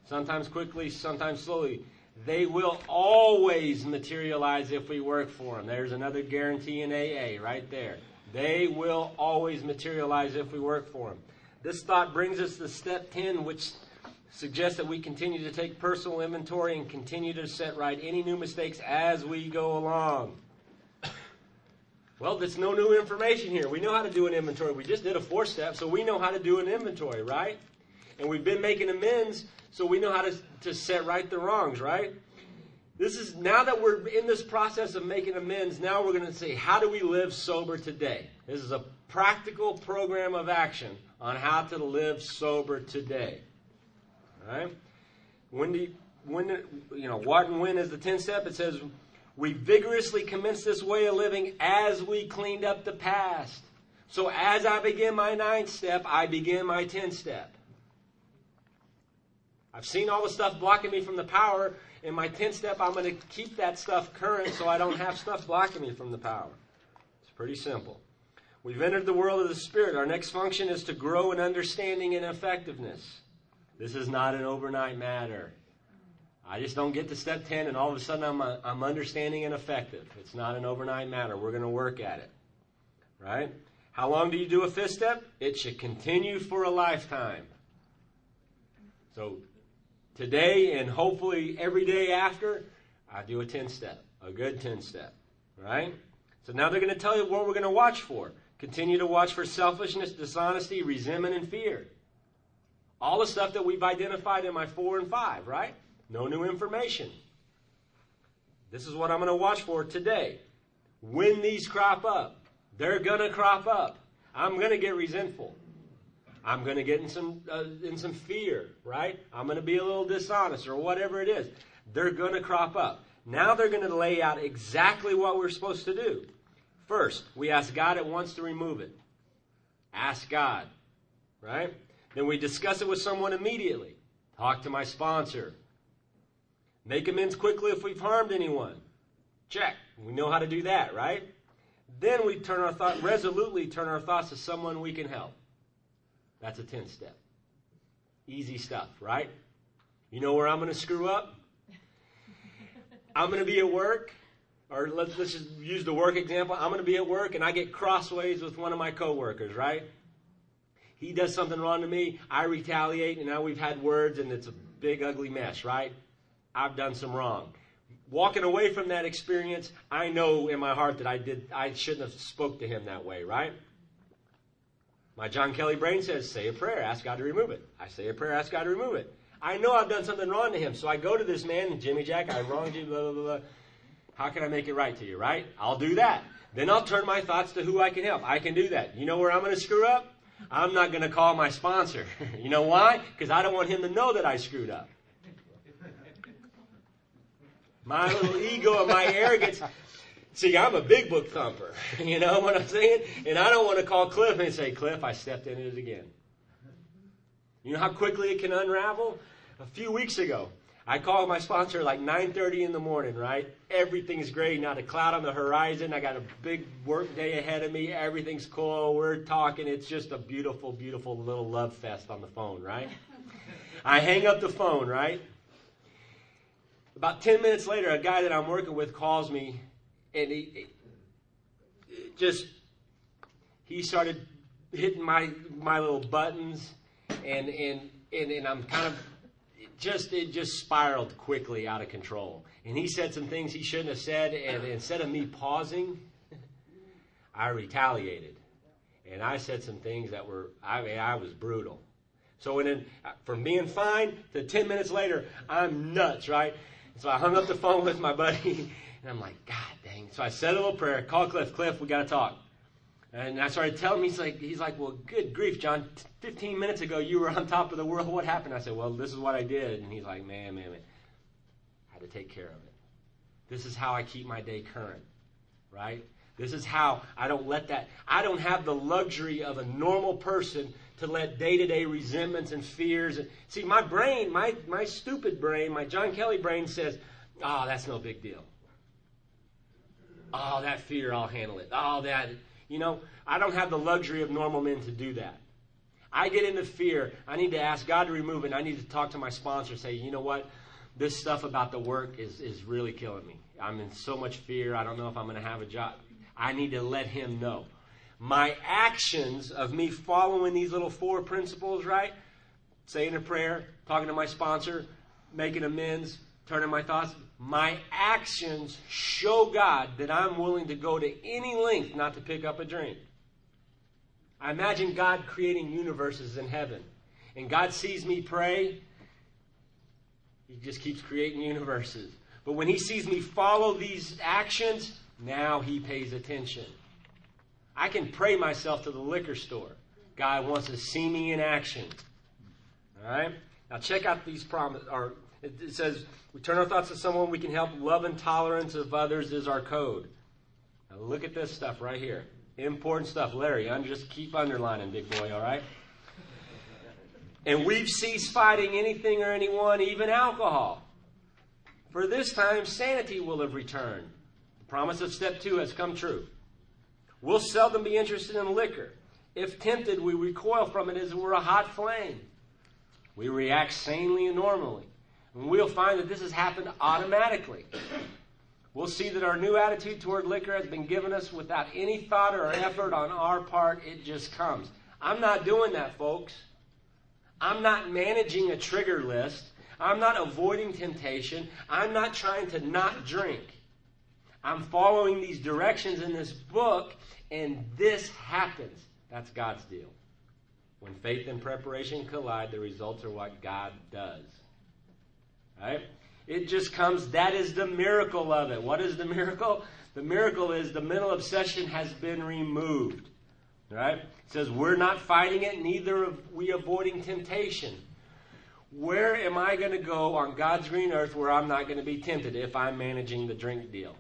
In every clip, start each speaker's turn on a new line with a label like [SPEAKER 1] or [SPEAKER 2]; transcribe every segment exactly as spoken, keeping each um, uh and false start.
[SPEAKER 1] sometimes quickly, sometimes slowly. They will always materialize if we work for them. There's another guarantee in A A right there. They will always materialize if we work for them. This thought brings us to step ten, which suggests that we continue to take personal inventory and continue to set right any new mistakes as we go along. Well, there's no new information here. We know how to do an inventory. We just did a four step, so we know how to do an inventory, right? And we've been making amends, so we know how to, to set right the wrongs, right? This is, now that we're in this process of making amends, now we're going to say, how do we live sober today? This is a practical program of action on how to live sober today. All right? When do you, when, you know, what and when is the tenth step? It says, we vigorously commence this way of living as we cleaned up the past. So as I begin my ninth step, I begin my tenth step. I've seen all the stuff blocking me from the power. In my tenth step, I'm going to keep that stuff current so I don't have stuff blocking me from the power. It's pretty simple. We've entered the world of the Spirit. Our next function is to grow in understanding and effectiveness. This is not an overnight matter. I just don't get to step ten and all of a sudden I'm, a, I'm understanding and effective. It's not an overnight matter. We're going to work at it. Right? How long do you do a fifth step? It should continue for a lifetime. So today and hopefully every day after, I do a ten step. A good ten step. Right? So now they're going to tell you what we're going to watch for. Continue to watch for selfishness, dishonesty, resentment, and fear. All the stuff that we've identified in my four and five, right? No new information. This is what I'm going to watch for today. When these crop up, they're going to crop up. I'm going to get resentful. I'm going to get in some uh, in some fear, right? I'm going to be a little dishonest or whatever it is. They're going to crop up. Now they're going to lay out exactly what we're supposed to do. First, we ask God at once to remove it. Ask God, right? Then we discuss it with someone immediately. Talk to my sponsor. Make amends quickly if we've harmed anyone. Check. We know how to do that, right? Then we turn our thought, resolutely turn our thoughts to someone we can help. That's a tenth step. Easy stuff, right? You know where I'm going to screw up? I'm going to be at work, or let's, let's just use the work example. I'm going to be at work and I get crossways with one of my coworkers, right? He does something wrong to me. I retaliate, and now we've had words, and it's a big, ugly mess, right? I've done some wrong. Walking away from that experience, I know in my heart that I did. I shouldn't have spoke to him that way, right? My John Kelly brain says, say a prayer, ask God to remove it. I say a prayer, ask God to remove it. I know I've done something wrong to him, so I go to this man, Jimmy Jack, I wronged you, blah, blah, blah. How can I make it right to you, right? I'll do that. Then I'll turn my thoughts to who I can help. I can do that. You know where I'm going to screw up? I'm not going to call my sponsor. You know why? Because I don't want him to know that I screwed up. My little ego and my arrogance. See, I'm a big book thumper. You know what I'm saying? And I don't want to call Cliff and say, Cliff, I stepped in it again. You know how quickly it can unravel? A few weeks ago, I called my sponsor like nine thirty in the morning, right? Everything's great. Not a cloud on the horizon. I got a big work day ahead of me. Everything's cool. We're talking. It's just a beautiful, beautiful little love fest on the phone, right? I hang up the phone, right? About ten minutes later, a guy that I'm working with calls me, and he just, he started hitting my my little buttons, and and and, and I'm kind of, just it just spiraled quickly out of control. And he said some things he shouldn't have said, and instead of me pausing, I retaliated. And I said some things that were, I mean, I was brutal. So when then, from being fine to ten minutes later, I'm nuts, right? So I hung up the phone with my buddy, and I'm like, God dang. So I said a little prayer, call Cliff, Cliff, we got to talk. And I started telling him, he's like, he's like, well, good grief, John, fifteen minutes ago you were on top of the world. What happened? I said, well, this is what I did. And he's like, man, man, man, I had to take care of it. This is how I keep my day current, right? This is how I don't let that, I don't have the luxury of a normal person to let day-to-day resentments and fears. And, see, my brain, my, my stupid brain, my John Kelly brain says, oh, that's no big deal. Oh, that fear, I'll handle it. Oh, that, you know, I don't have the luxury of normal men to do that. I get into fear. I need to ask God to remove it. And I need to talk to my sponsor, say, you know what? This stuff about the work is, is really killing me. I'm in so much fear. I don't know if I'm going to have a job. I need to let him know. My actions of me following these little four principles, right? Saying a prayer, talking to my sponsor, making amends, turning my thoughts. My actions show God that I'm willing to go to any length not to pick up a drink. I imagine God creating universes in heaven. And God sees me pray. He just keeps creating universes. But when he sees me follow these actions, now he pays attention. I can pray myself to the liquor store. God wants to see me in action. All right? Now check out these promises. Or it, it says, we turn our thoughts to someone we can help. Love and tolerance of others is our code. Now look at this stuff right here. Important stuff. Larry, I'm just keep underlining, big boy, all right? And we've ceased fighting anything or anyone, even alcohol. For this time, sanity will have returned. The promise of step two has come true. We'll seldom be interested in liquor. If tempted, we recoil from it as it were a hot flame. We react sanely and normally. And we'll find that this has happened automatically. We'll see that our new attitude toward liquor has been given us without any thought or effort on our part. It just comes. I'm not doing that, folks. I'm not managing a trigger list. I'm not avoiding temptation. I'm not trying to not drink. I'm following these directions in this book, and this happens. That's God's deal. When faith and preparation collide, the results are what God does. All right? It just comes. That is the miracle of it. What is the miracle? The miracle is the mental obsession has been removed. Right? It says we're not fighting it, neither are we avoiding temptation. Where am I going to go on God's green earth where I'm not going to be tempted if I'm managing the drink deal?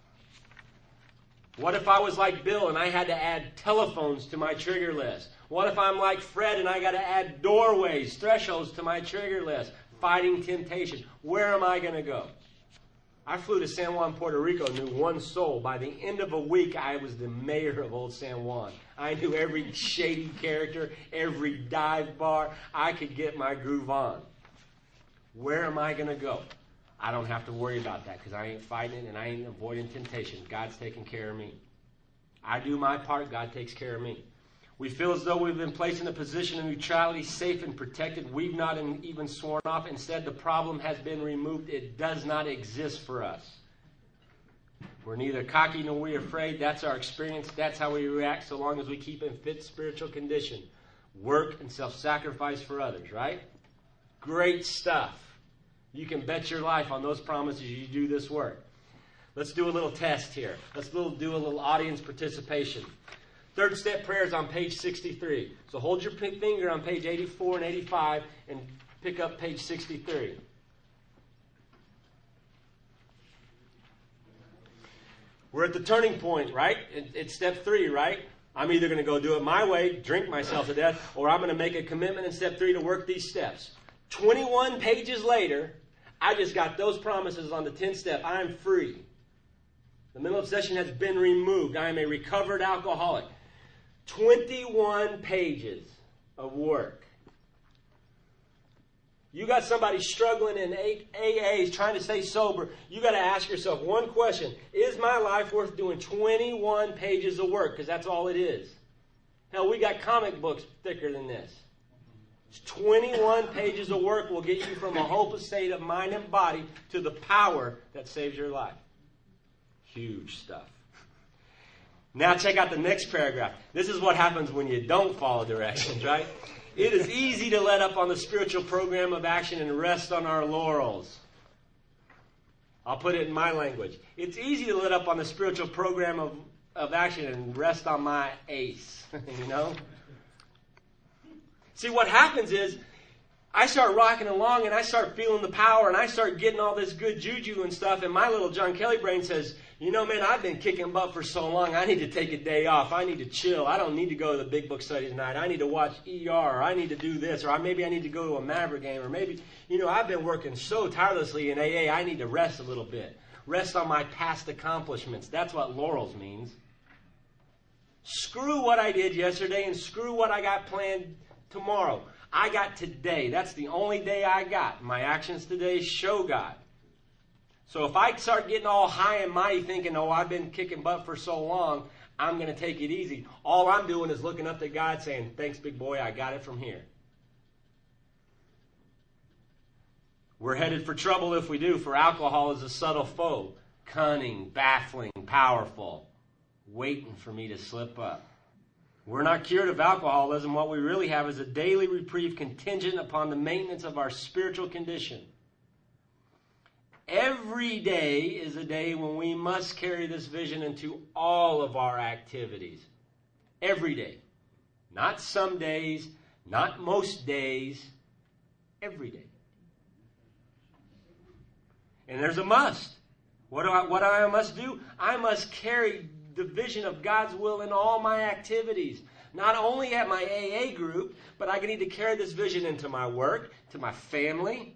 [SPEAKER 1] What if I was like Bill and I had to add telephones to my trigger list? What if I'm like Fred and I got to add doorways, thresholds to my trigger list? Fighting temptation. Where am I going to go? I flew to San Juan, Puerto Rico, knew one soul. By the end of a week, I was the mayor of Old San Juan. I knew every shady character, every dive bar. I could get my groove on. Where am I going to go? I don't have to worry about that because I ain't fighting it and I ain't avoiding temptation. God's taking care of me. I do my part. God takes care of me. We feel as though we've been placed in a position of neutrality, safe and protected. We've not even sworn off. Instead, the problem has been removed. It does not exist for us. We're neither cocky nor we're afraid. That's our experience. That's how we react so long as we keep in fit spiritual condition. Work and self-sacrifice for others, right? Great stuff. You can bet your life on those promises you do this work. Let's do a little test here. Let's do a little audience participation. Third step prayer is on page sixty-three. So hold your finger on page eighty-four and eighty-five and pick up page sixty-three. We're at the turning point, right? It's step three, right? I'm either going to go do it my way, drink myself to death, or I'm going to make a commitment in step three to work these steps. twenty-one pages later, I just got those promises on the tenth step. I'm free. The mental obsession has been removed. I am a recovered alcoholic. twenty-one pages of work. You got somebody struggling in A As trying to stay sober. You got to ask yourself one question. Is my life worth doing twenty-one pages of work? Because that's all it is. Hell, we got comic books thicker than this. It's twenty-one pages of work will get you from a hopeless state of mind and body to the power that saves your life. Huge stuff. Now check out the next paragraph. This is what happens when you don't follow directions, right? It is easy to let up on the spiritual program of action and rest on our laurels. I'll put it in my language. It's easy to let up on the spiritual program of, of action and rest on my ace, you know? See, what happens is I start rocking along and I start feeling the power and I start getting all this good juju and stuff, and my little John Kelly brain says, you know, man, I've been kicking butt for so long. I need to take a day off. I need to chill. I don't need to go to the big book study tonight. I need to watch E R, or I need to do this, or maybe I need to go to a Maverick game, or maybe, you know, I've been working so tirelessly in A A, I need to rest a little bit. Rest on my past accomplishments. That's what laurels means. Screw what I did yesterday and screw what I got planned tomorrow. I got today. That's the only day I got. My actions today show God. So if I start getting all high and mighty thinking, oh, I've been kicking butt for so long, I'm going to take it easy. All I'm doing is looking up to God saying, thanks, big boy, I got it from here. We're headed for trouble if we do, for alcohol is a subtle foe. Cunning, baffling, powerful, waiting for me to slip up. We're not cured of alcoholism. What we really have is a daily reprieve contingent upon the maintenance of our spiritual condition. Every day is a day when we must carry this vision into all of our activities. Every day. Not some days, not most days, every day. And there's a must. What do I, what do I must do? I must carry the vision of God's will in all my activities. Not only at my A A group, but I need to carry this vision into my work, to my family,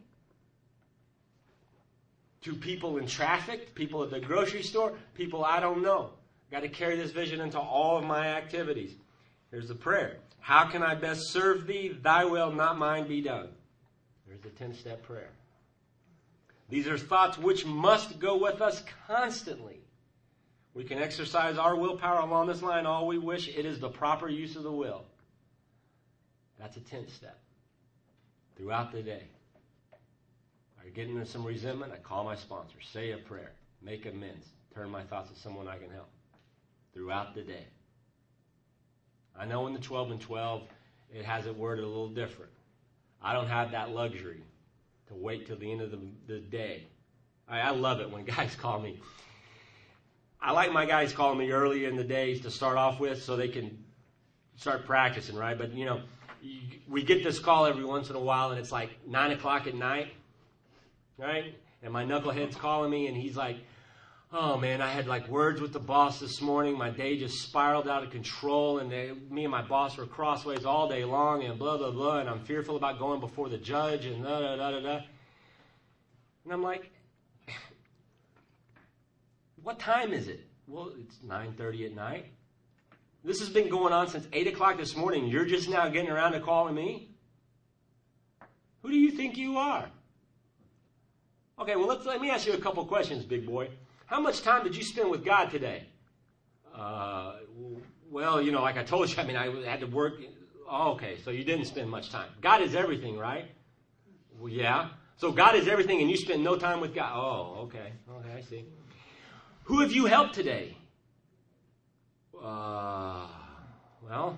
[SPEAKER 1] to people in traffic, people at the grocery store, people I don't know. I've got to carry this vision into all of my activities. Here's the prayer. How can I best serve thee? Thy will, not mine, be done. There's the ten-step prayer. These are thoughts which must go with us constantly. We can exercise our willpower along this line all we wish. It is the proper use of the will. That's a tenth step. Throughout the day. I get into some resentment, I call my sponsor, say a prayer, make amends, turn my thoughts to someone I can help. Throughout the day. I know in the twelve and twelve, it has it worded a little different. I don't have that luxury to wait till the end of the, the day. I, I love it when guys call me. I like my guys calling me early in the days to start off with so they can start practicing, right? But, you know, you, we get this call every once in a while, and it's like nine o'clock at night, right? And my knucklehead's calling me, and he's like, oh, man, I had like words with the boss this morning. My day just spiraled out of control, and they, me and my boss were crossways all day long, and blah, blah, blah, and I'm fearful about going before the judge, and da, da, da, da, da. And I'm like, what time is it? Well, it's nine thirty at night. This has been going on since eight o'clock this morning. You're just now getting around to calling me? Who do you think you are? Okay, well, let's, let me ask you a couple questions, big boy. How much time did you spend with God today? Uh, well, you know, like I told you, I mean, I had to work. Oh, okay, so you didn't spend much time. God is everything, right? Well, yeah. So God is everything, and you spend no time with God. Oh, okay. Okay, I see. Who have you helped today? Uh, well,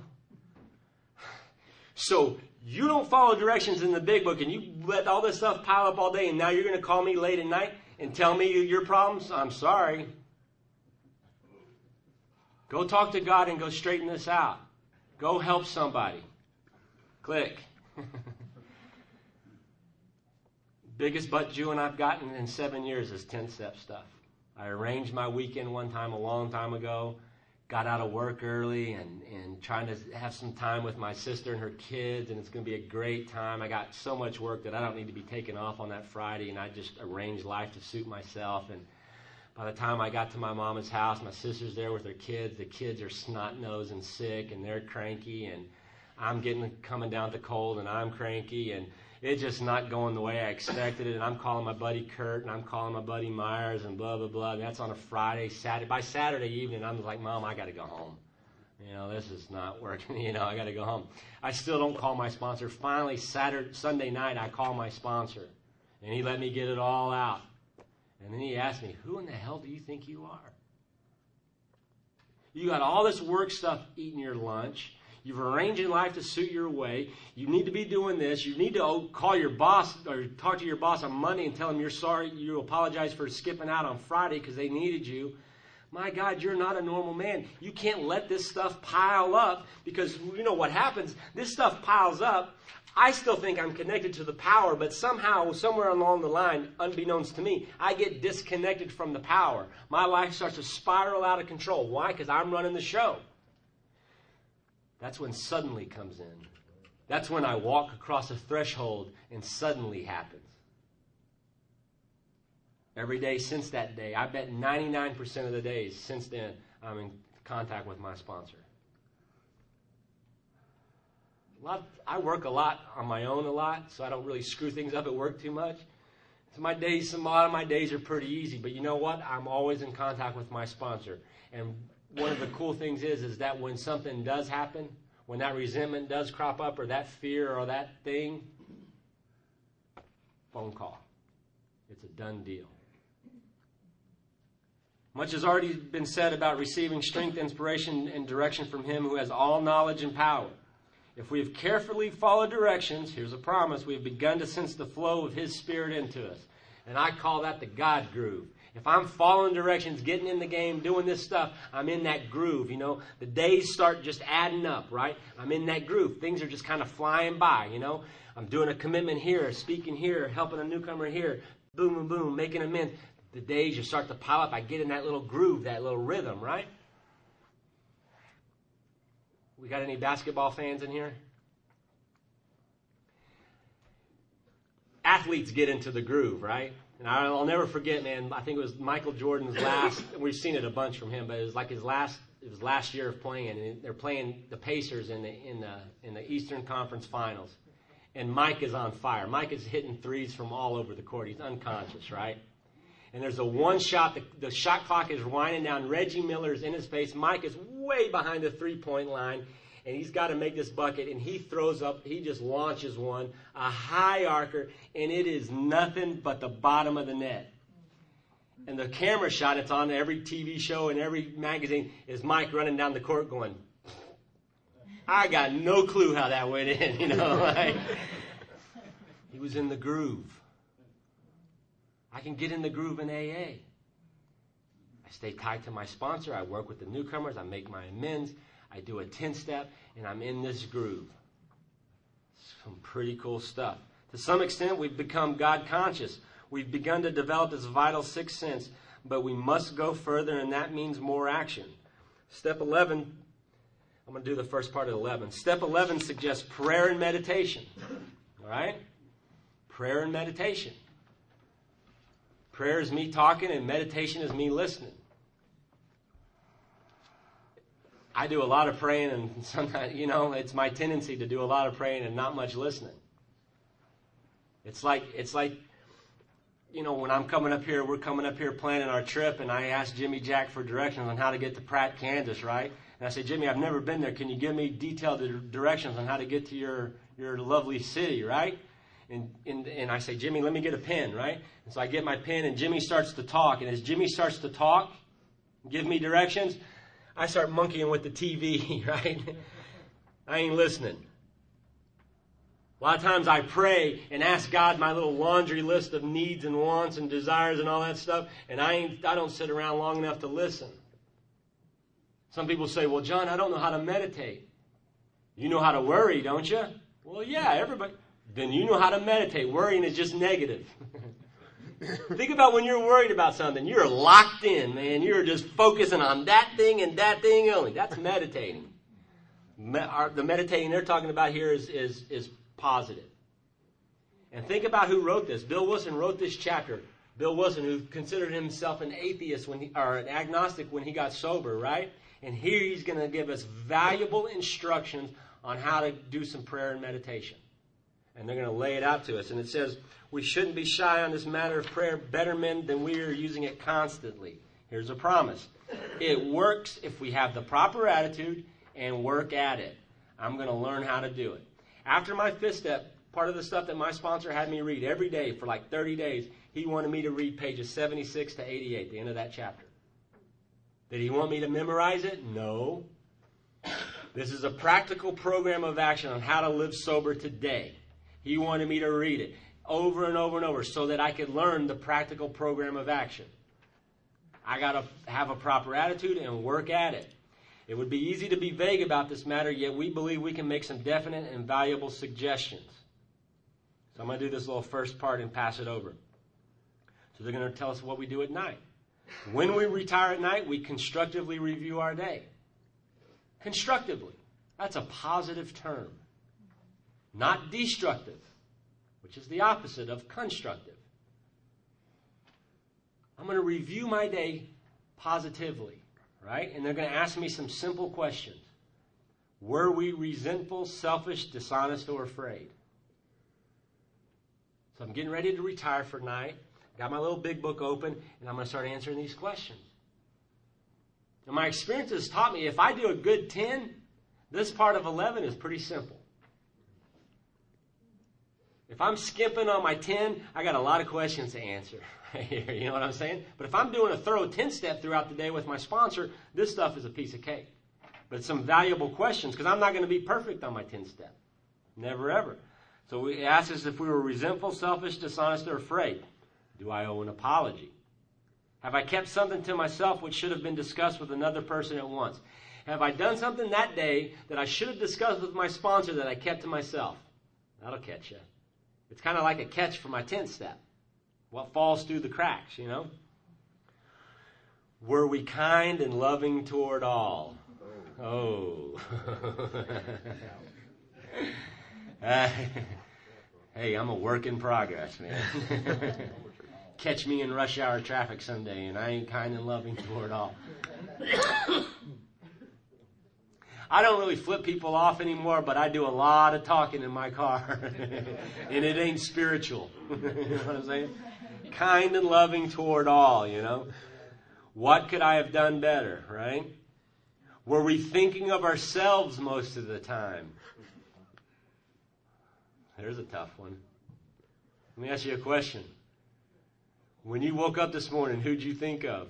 [SPEAKER 1] so you don't follow directions in the big book, and you let all this stuff pile up all day, and now you're going to call me late at night and tell me your problems? I'm sorry. Go talk to God and go straighten this out. Go help somebody. Click. Biggest butt Jewing I've gotten in seven years is ten-step stuff. I arranged my weekend one time a long time ago. Got out of work early and, and trying to have some time with my sister and her kids, and it's going to be a great time. I got so much work that I don't need to be taken off on that Friday, and I just arranged life to suit myself. And by the time I got to my mama's house, my sister's there with her kids. The kids are snot-nosed and sick, and they're cranky, and I'm getting coming down with the cold, and I'm cranky, and it's just not going the way I expected it. And I'm calling my buddy Kurt, and I'm calling my buddy Myers, and blah, blah, blah. And that's on a Friday, Saturday. By Saturday evening, I'm like, Mom, I got to go home. You know, this is not working. You know, I got to go home. I still don't call my sponsor. Finally, Saturday, Sunday night, I call my sponsor, and he let me get it all out. And then he asked me, who in the hell do you think you are? You got all this work stuff eating your lunch. You've arranged your life to suit your way. You need to be doing this. You need to call your boss or talk to your boss on Monday and tell him you're sorry. You apologize for skipping out on Friday because they needed you. My God, you're not a normal man. You can't let this stuff pile up because you know what happens. This stuff piles up. I still think I'm connected to the power, but somehow, somewhere along the line, unbeknownst to me, I get disconnected from the power. My life starts to spiral out of control. Why? Because I'm running the show. That's when suddenly comes in. That's when I walk across a threshold and suddenly happens. Every day since that day, I bet ninety-nine percent of the days since then, I'm in contact with my sponsor. A lot, I work a lot on my own a lot, so I don't really screw things up at work too much. So my days, some, a lot of my days are pretty easy. But you know what? I'm always in contact with my sponsor. And one of the cool things is, is that when something does happen, when that resentment does crop up or that fear or that thing, phone call. It's a done deal. Much has already been said about receiving strength, inspiration, and direction from Him who has all knowledge and power. If we have carefully followed directions, here's a promise, we have begun to sense the flow of His Spirit into us. And I call that the God groove. If I'm following directions, getting in the game, doing this stuff, I'm in that groove. You know, the days start just adding up, right? I'm in that groove. Things are just kind of flying by, you know. I'm doing a commitment here, speaking here, helping a newcomer here, boom, boom, boom, making amends. The days just start to pile up. I get in that little groove, that little rhythm, right? We got any basketball fans in here? Athletes get into the groove, right? And I'll never forget, man, I think it was Michael Jordan's last, we've seen it a bunch from him, but it was like his last, it was last year of playing, and they're playing the Pacers in the, in the, in the Eastern Conference Finals. And Mike is on fire. Mike is hitting threes from all over the court. He's unconscious, right? And there's a one shot, the, the shot clock is winding down. Reggie Miller's in his face. Mike is way behind the three-point line, and he's got to make this bucket, and he throws up, he just launches one, a high arcer, and it is nothing but the bottom of the net. And the camera shot, it's on every T V show and every magazine, is Mike running down the court going, I got no clue how that went in, you know. Like, he was in the groove. I can get in the groove in A A. I stay tied to my sponsor. I work with the newcomers. I make my amends. I do a ten-step, and I'm in this groove. Some pretty cool stuff. To some extent, we've become God-conscious. We've begun to develop this vital sixth sense, but we must go further, and that means more action. Step eleven, I'm going to do the first part of eleven. Step eleven suggests prayer and meditation. All right? Prayer and meditation. Prayer is me talking, and meditation is me listening. I do a lot of praying, and sometimes, you know, it's my tendency to do a lot of praying and not much listening. It's like, it's like, you know, when I'm coming up here, we're coming up here planning our trip, and I asked Jimmy Jack for directions on how to get to Pratt, Kansas, right? And I said, Jimmy, I've never been there. Can you give me detailed directions on how to get to your, your lovely city, right? And, and and I say, Jimmy, let me get a pen, right? And so I get my pen, and Jimmy starts to talk. And as Jimmy starts to talk, give me directions, I start monkeying with the T V, right? I ain't listening. A lot of times I pray and ask God my little laundry list of needs and wants and desires and all that stuff, and I ain't I don't sit around long enough to listen. Some people say, well, John, I don't know how to meditate. You know how to worry, don't you? Well, yeah, everybody. Then you know how to meditate. Worrying is just negative. Think about when you're worried about something. You're locked in, man. You're just focusing on that thing and that thing only. That's meditating. Me- our, the meditating they're talking about here is, is, is positive. And think about who wrote this. Bill Wilson wrote this chapter. Bill Wilson, who considered himself an atheist when he, or an agnostic when he got sober, right? And here he's going to give us valuable instructions on how to do some prayer and meditation. And they're going to lay it out to us. And it says, we shouldn't be shy on this matter of prayer. Better men than we are using it constantly. Here's a promise. It works if we have the proper attitude and work at it. I'm going to learn how to do it. After my fifth step, part of the stuff that my sponsor had me read every day for like thirty days, he wanted me to read pages seventy-six to eighty-eight, the end of that chapter. Did he want me to memorize it? No. This is a practical program of action on how to live sober today. He wanted me to read it over and over and over so that I could learn the practical program of action. I got to have a proper attitude and work at it. It would be easy to be vague about this matter, yet we believe we can make some definite and valuable suggestions. So I'm going to do this little first part and pass it over. So they're going to tell us what we do at night. When we retire at night, we constructively review our day. Constructively. That's a positive term. Not destructive, which is the opposite of constructive. I'm going to review my day positively, right? And they're going to ask me some simple questions. Were we resentful, selfish, dishonest, or afraid? So I'm getting ready to retire for tonight. Got my little big book open, and I'm going to start answering these questions. And my experience has taught me if I do a good ten, this part of eleven is pretty simple. If I'm skimping on my ten, I got a lot of questions to answer right here. You know what I'm saying? But if I'm doing a thorough ten-step throughout the day with my sponsor, this stuff is a piece of cake. But it's some valuable questions because I'm not going to be perfect on my ten-step. Never, ever. So it asks us if we were resentful, selfish, dishonest, or afraid. Do I owe an apology? Have I kept something to myself which should have been discussed with another person at once? Have I done something that day that I should have discussed with my sponsor that I kept to myself? That'll catch you. It's kind of like a catch for my tenth step. What falls through the cracks, you know? Were we kind and loving toward all? Oh. uh, hey, I'm a work in progress, man. Catch me in rush hour traffic someday, and I ain't kind and loving toward all. I don't really flip people off anymore, but I do a lot of talking in my car. And it ain't spiritual. You know what I'm saying? Kind and loving toward all, you know. What could I have done better, right? Were we thinking of ourselves most of the time? There's a tough one. Let me ask you a question. When you woke up this morning, who'd you think of?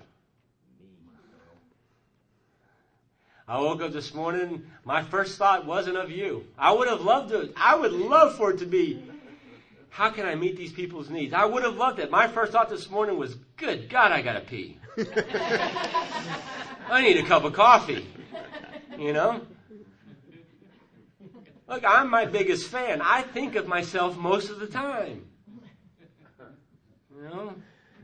[SPEAKER 1] I woke up this morning, my first thought wasn't of you. I would have loved it. I would love for it to be, how can I meet these people's needs? I would have loved it. My first thought this morning was, good God, I got to pee. I need a cup of coffee. You know? Look, I'm my biggest fan. I think of myself most of the time. You know?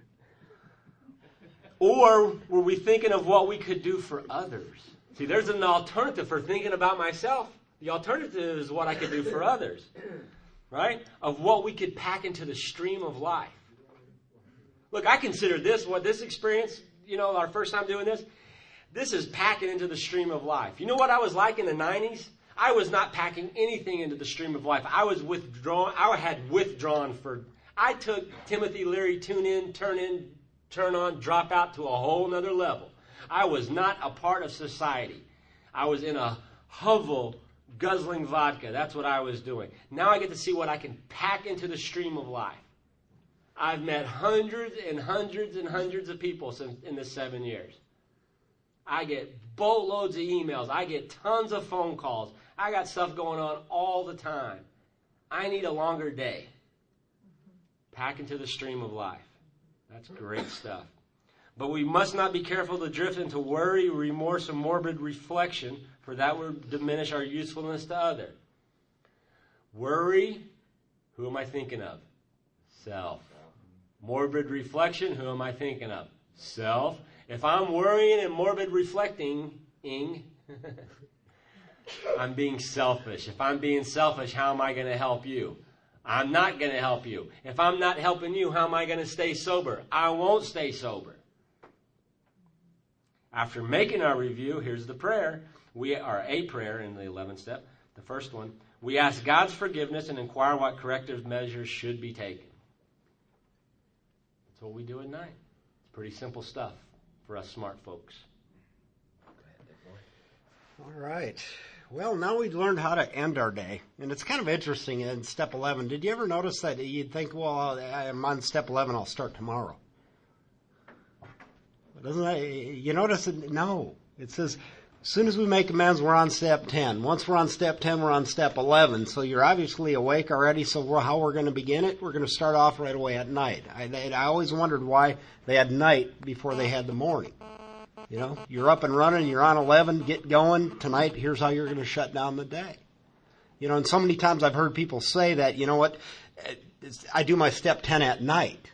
[SPEAKER 1] Or were we thinking of what we could do for others? See, there's an alternative for thinking about myself. The alternative is what I could do for others. Right? Of what we could pack into the stream of life. Look, I consider this, what this experience, you know, our first time doing this, this is packing into the stream of life. You know what I was like in the nineties? I was not packing anything into the stream of life. I was withdrawn. I had withdrawn for, I took Timothy Leary tune in, turn in, turn on, drop out to a whole nother level. I was not a part of society. I was in a hovel guzzling vodka. That's what I was doing. Now I get to see what I can pack into the stream of life. I've met hundreds and hundreds and hundreds of people since in the seven years. I get boatloads of emails. I get tons of phone calls. I got stuff going on all the time. I need a longer day. Pack into the stream of life. That's great stuff. But we must not be careful to drift into worry, remorse, and morbid reflection, for that would diminish our usefulness to others. Worry, who am I thinking of? Self. Morbid reflection, who am I thinking of? Self. If I'm worrying and morbid reflecting, ing, I'm being selfish. If I'm being selfish, how am I going to help you? I'm not going to help you. If I'm not helping you, how am I going to stay sober? I won't stay sober. After making our review, here's the prayer. We are a prayer in the eleventh step. The first one. We ask God's forgiveness and inquire what corrective measures should be taken. That's what we do at night. It's pretty simple stuff for us smart folks.
[SPEAKER 2] All right. Well, now we've learned how to end our day. And it's kind of interesting in step eleven. Did you ever notice that you'd think, well, I'm on step eleven, I'll start tomorrow? Doesn't that, you notice it? No. It says, as soon as we make amends, we're on step ten. Once we're on step ten, we're on step eleven. So you're obviously awake already. So we're, how we're going to begin it? We're going to start off right away at night. I, I always wondered why they had night before they had the morning. You know, you're up and running, you're on eleven, get going. Tonight, here's how you're going to shut down the day. You know, and so many times I've heard people say that, you know what, I do my step ten at night.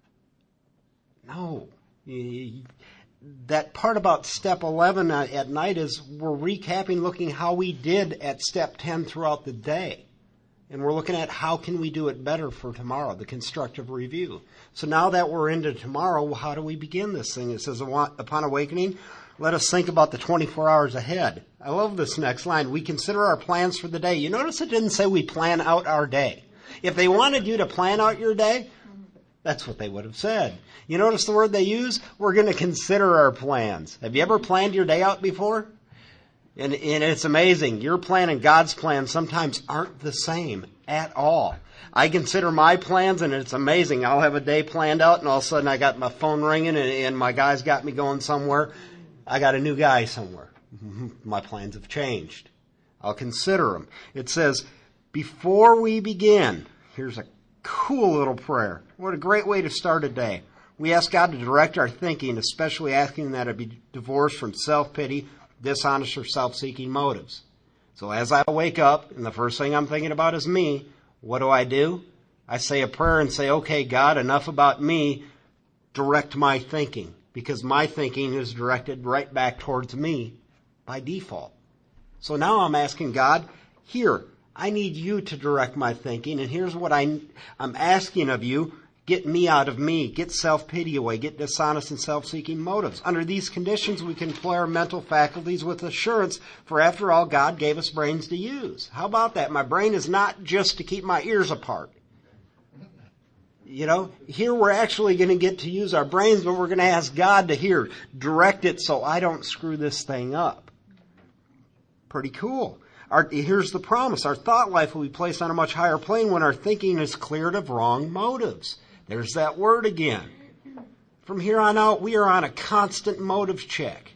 [SPEAKER 2] No. That part about step eleven at night is we're recapping, looking how we did at step ten throughout the day. And we're looking at how can we do it better for tomorrow, the constructive review. So now that we're into tomorrow, how do we begin this thing? It says, upon awakening, let us think about the twenty-four hours ahead. I love this next line. We consider our plans for the day. You notice it didn't say we plan out our day. If they wanted you to plan out your day, that's what they would have said. You notice the word they use? We're going to consider our plans. Have you ever planned your day out before? And, and it's amazing. Your plan and God's plan sometimes aren't the same at all. I consider my plans, and it's amazing. I'll have a day planned out, and all of a sudden I got my phone ringing, and, and my guy's got me going somewhere. I got a new guy somewhere. My plans have changed. I'll consider them. It says, before we begin, here's a cool little prayer. What a great way to start a day. We ask God to direct our thinking, especially asking that it be divorced from self-pity, dishonest or self-seeking motives. So as I wake up, and the first thing I'm thinking about is me, what do I do? I say a prayer and say, okay, God, enough about me. Direct my thinking, because my thinking is directed right back towards me by default. So now I'm asking God, here, I need you to direct my thinking, and here's what I, I'm asking of you. Get me out of me. Get self-pity away. Get dishonest and self-seeking motives. Under these conditions, we can employ our mental faculties with assurance, for after all, God gave us brains to use. How about that? My brain is not just to keep my ears apart. You know, here we're actually going to get to use our brains, but we're going to ask God to here, direct it so I don't screw this thing up. Pretty cool. Our, here's the promise. Our thought life will be placed on a much higher plane when our thinking is cleared of wrong motives. There's that word again. From here on out, we are on a constant motive check.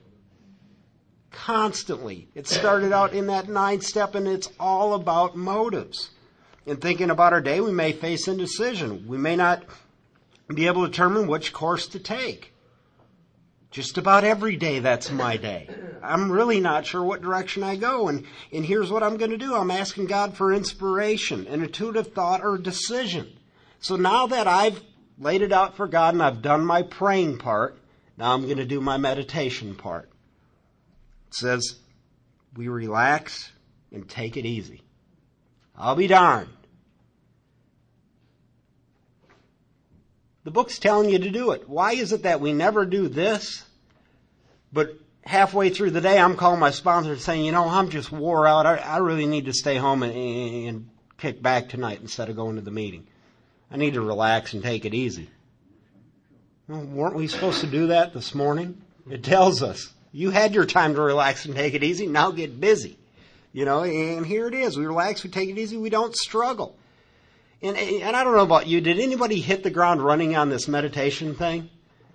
[SPEAKER 2] Constantly. It started out in that ninth step, and it's all about motives. In thinking about our day, we may face indecision. We may not be able to determine which course to take. Just about every day, that's my day. I'm really not sure what direction I go. And, and here's what I'm going to do. I'm asking God for inspiration, an intuitive thought, or decision. So now that I've laid it out for God and I've done my praying part, now I'm going to do my meditation part. It says, we relax and take it easy. I'll be darned. The book's telling you to do it. Why is it that we never do this, but halfway through the day I'm calling my sponsor and saying, you know, I'm just wore out. I, I really need to stay home and, and kick back tonight instead of going to the meeting. I need to relax and take it easy. Well, weren't we supposed to do that this morning? It tells us, you had your time to relax and take it easy. Now get busy. You know, and here it is. We relax, we take it easy, we don't struggle. And, and I don't know about you, did anybody hit the ground running on this meditation thing?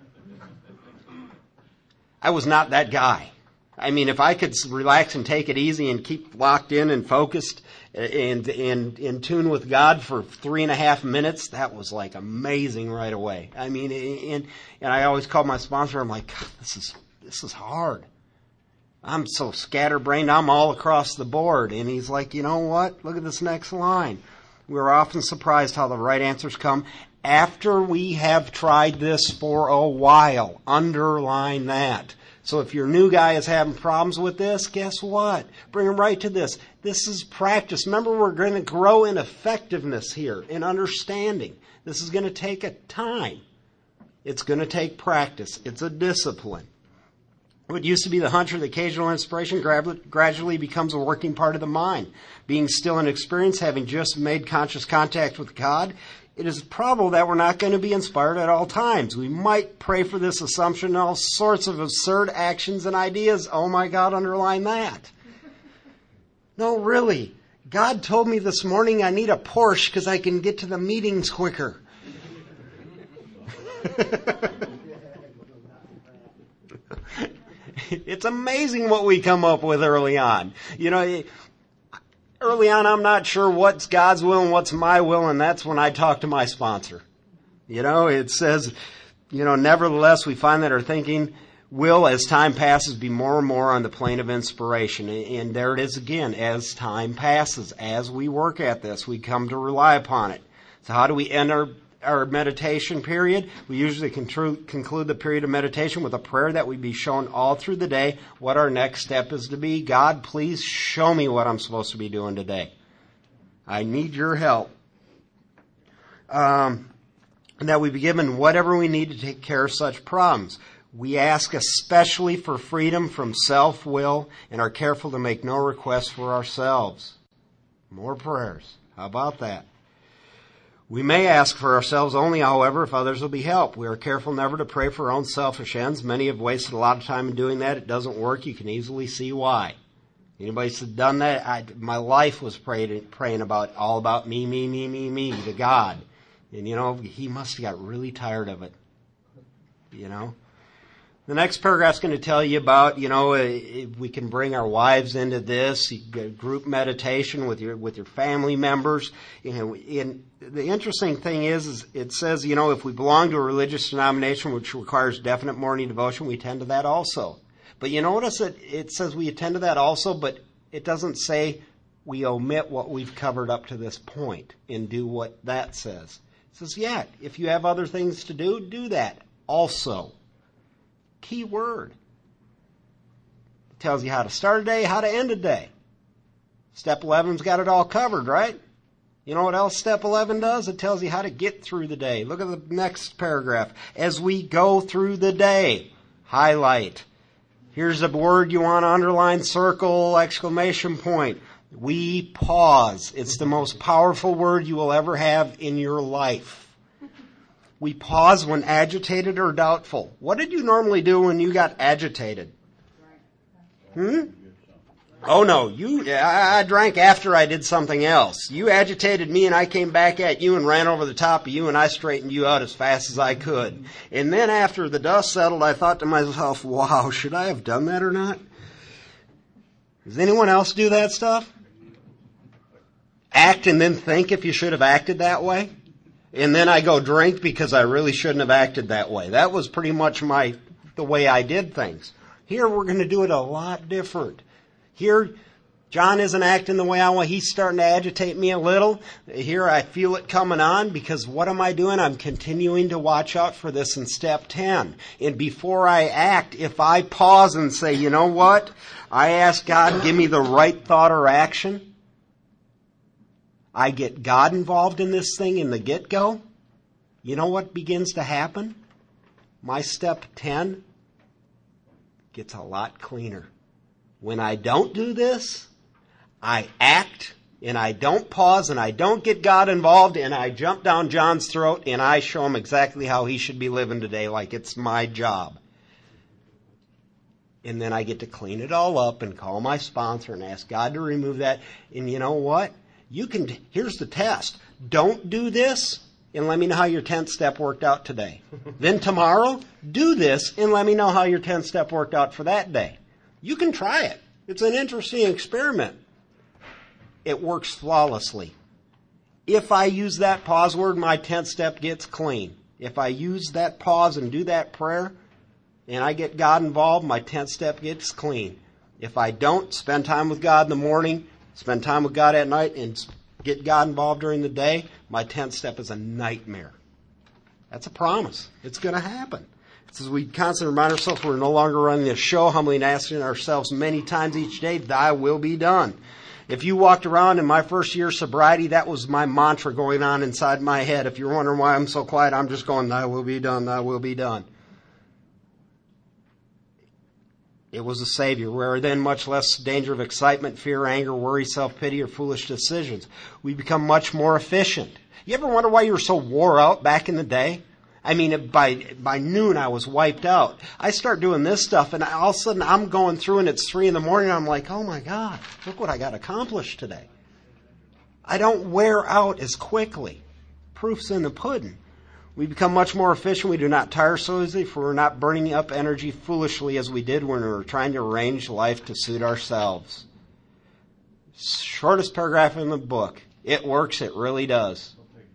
[SPEAKER 2] I was not that guy. I mean, if I could relax and take it easy and keep locked in and focused and, and in tune with God for three and a half minutes, that was like amazing right away. I mean, and, and I always call my sponsor, I'm like, God, this is, this is hard. I'm so scatterbrained, I'm all across the board. And he's like, you know what? Look at this next line. We're often surprised how the right answers come after we have tried this for a while. Underline that. So if your new guy is having problems with this, guess what? Bring him right to this. This is practice. Remember, we're going to grow in effectiveness here, in understanding. This is going to take a time. It's going to take practice. It's a discipline. What used to be the hunch or the occasional inspiration gradually becomes a working part of the mind. Being still in experience, having just made conscious contact with God, it is probable that we're not going to be inspired at all times. We might pray for this assumption and all sorts of absurd actions and ideas. Oh my God, underline that. No, really. God told me this morning I need a Porsche because I can get to the meetings quicker. It's amazing what we come up with early on. You know, early on I'm not sure what's God's will and what's my will, and that's when I talk to my sponsor. You know, it says, you know, nevertheless we find that our thinking will, as time passes, be more and more on the plane of inspiration. And there it is again, as time passes, as we work at this, we come to rely upon it. So how do we enter our meditation period? We usually contru- conclude the period of meditation with a prayer that we be shown all through the day what our next step is to be. God, please show me what I'm supposed to be doing today. I need your help. Um, and that we be given whatever we need to take care of such problems. We ask especially for freedom from self-will and are careful to make no requests for ourselves. More prayers. How about that? We may ask for ourselves only, however, if others will be helped. We are careful never to pray for our own selfish ends. Many have wasted a lot of time in doing that. It doesn't work. You can easily see why. Anybody who's done that? I, my life was praying, praying about all about me, me, me, me, me to God. And, you know, he must have got really tired of it. You know? The next paragraph's going to tell you about, you know, if we can bring our wives into this, group meditation with your with your family members. You know, and the interesting thing is, is it says, you know, if we belong to a religious denomination which requires definite morning devotion, we attend to that also. But you notice that it says we attend to that also, but it doesn't say we omit what we've covered up to this point and do what that says. It says, yeah, if you have other things to do, do that also. Key word. It tells you how to start a day, how to end a day. Step eleven's got it all covered, right? You know what else Step eleven does? It tells you how to get through the day. Look at the next paragraph. As we go through the day, highlight. Here's a word you want to underline, circle, exclamation point. We pause. It's the most powerful word you will ever have in your life. We pause when agitated or doubtful. What did you normally do when you got agitated? Hmm? Oh no, you, I, I drank after I did something else. You agitated me and I came back at you and ran over the top of you and I straightened you out as fast as I could. And then after the dust settled, I thought to myself, wow, should I have done that or not? Does anyone else do that stuff? Act and then think if you should have acted that way? And then I go drink because I really shouldn't have acted that way. That was pretty much my the way I did things. Here we're going to do it a lot different. Here, John isn't acting the way I want. He's starting to agitate me a little. Here I feel it coming on because what am I doing? I'm continuing to watch out for this in step ten. And before I act, if I pause and say, you know what? I ask God, give me the right thought or action. I get God involved in this thing in the get-go. You know what begins to happen? My step ten gets a lot cleaner. When I don't do this, I act and I don't pause and I don't get God involved and I jump down John's throat and I show him exactly how he should be living today like it's my job. And then I get to clean it all up and call my sponsor and ask God to remove that. And you know what? You can, here's the test. Don't do this and let me know how your tenth step worked out today. Then tomorrow, do this and let me know how your tenth step worked out for that day. You can try it. It's an interesting experiment. It works flawlessly. If I use that pause word, my tenth step gets clean. If I use that pause and do that prayer and I get God involved, my tenth step gets clean. If I don't, spend time with God in the morning, spend time with God at night, and get God involved during the day, my tenth step is a nightmare. That's a promise. It's going to happen. It's as we constantly remind ourselves we're no longer running this show, humbly and asking ourselves many times each day, thy will be done. If you walked around in my first year of sobriety, that was my mantra going on inside my head. If you're wondering why I'm so quiet, I'm just going, thy will be done, thy will be done. It was a Savior. We are then much less danger of excitement, fear, anger, worry, self-pity, or foolish decisions. We become much more efficient. You ever wonder why you were so wore out back in the day? I mean, by by noon I was wiped out. I start doing this stuff, and all of a sudden I'm going through, and it's three in the morning, and I'm like, oh my God, look what I got accomplished today. I don't wear out as quickly. Proof's in the pudding. We become much more efficient. We do not tire so easily, for we're not burning up energy foolishly as we did when we were trying to arrange life to suit ourselves. Shortest paragraph in the book. It works. It really does.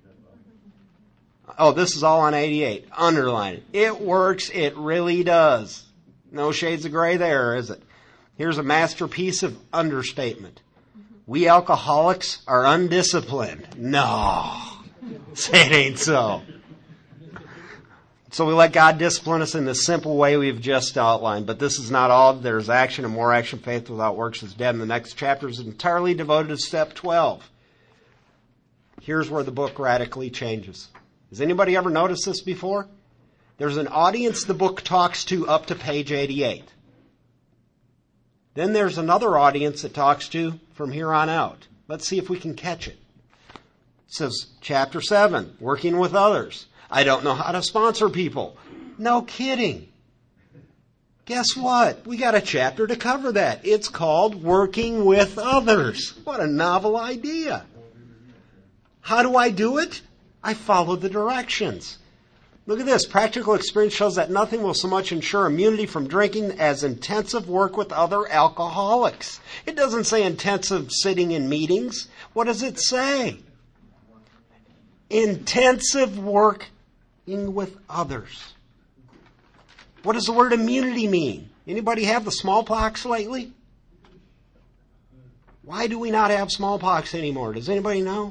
[SPEAKER 2] Oh, this is all on eighty-eight. Underline it. It works. It really does. No shades of gray there, is it? Here's a masterpiece of understatement. We alcoholics are undisciplined. No. Say it ain't so. So we let God discipline us in the simple way we've just outlined. But this is not all. There's action and more action. Faith without works is dead. And the next chapter is entirely devoted to step twelve. Here's where the book radically changes. Has anybody ever noticed this before? There's an audience the book talks to up to page eighty-eight. Then there's another audience it talks to from here on out. Let's see if we can catch it. It says, chapter seven, working with others. I don't know how to sponsor people. No kidding. Guess what? We got a chapter to cover that. It's called Working with Others. What a novel idea. How do I do it? I follow the directions. Look at this. Practical experience shows that nothing will so much ensure immunity from drinking as intensive work with other alcoholics. It doesn't say intensive sitting in meetings. What does it say? Intensive working with others. What does the word immunity mean? Anybody have the smallpox lately? Why do we not have smallpox anymore? Does anybody know?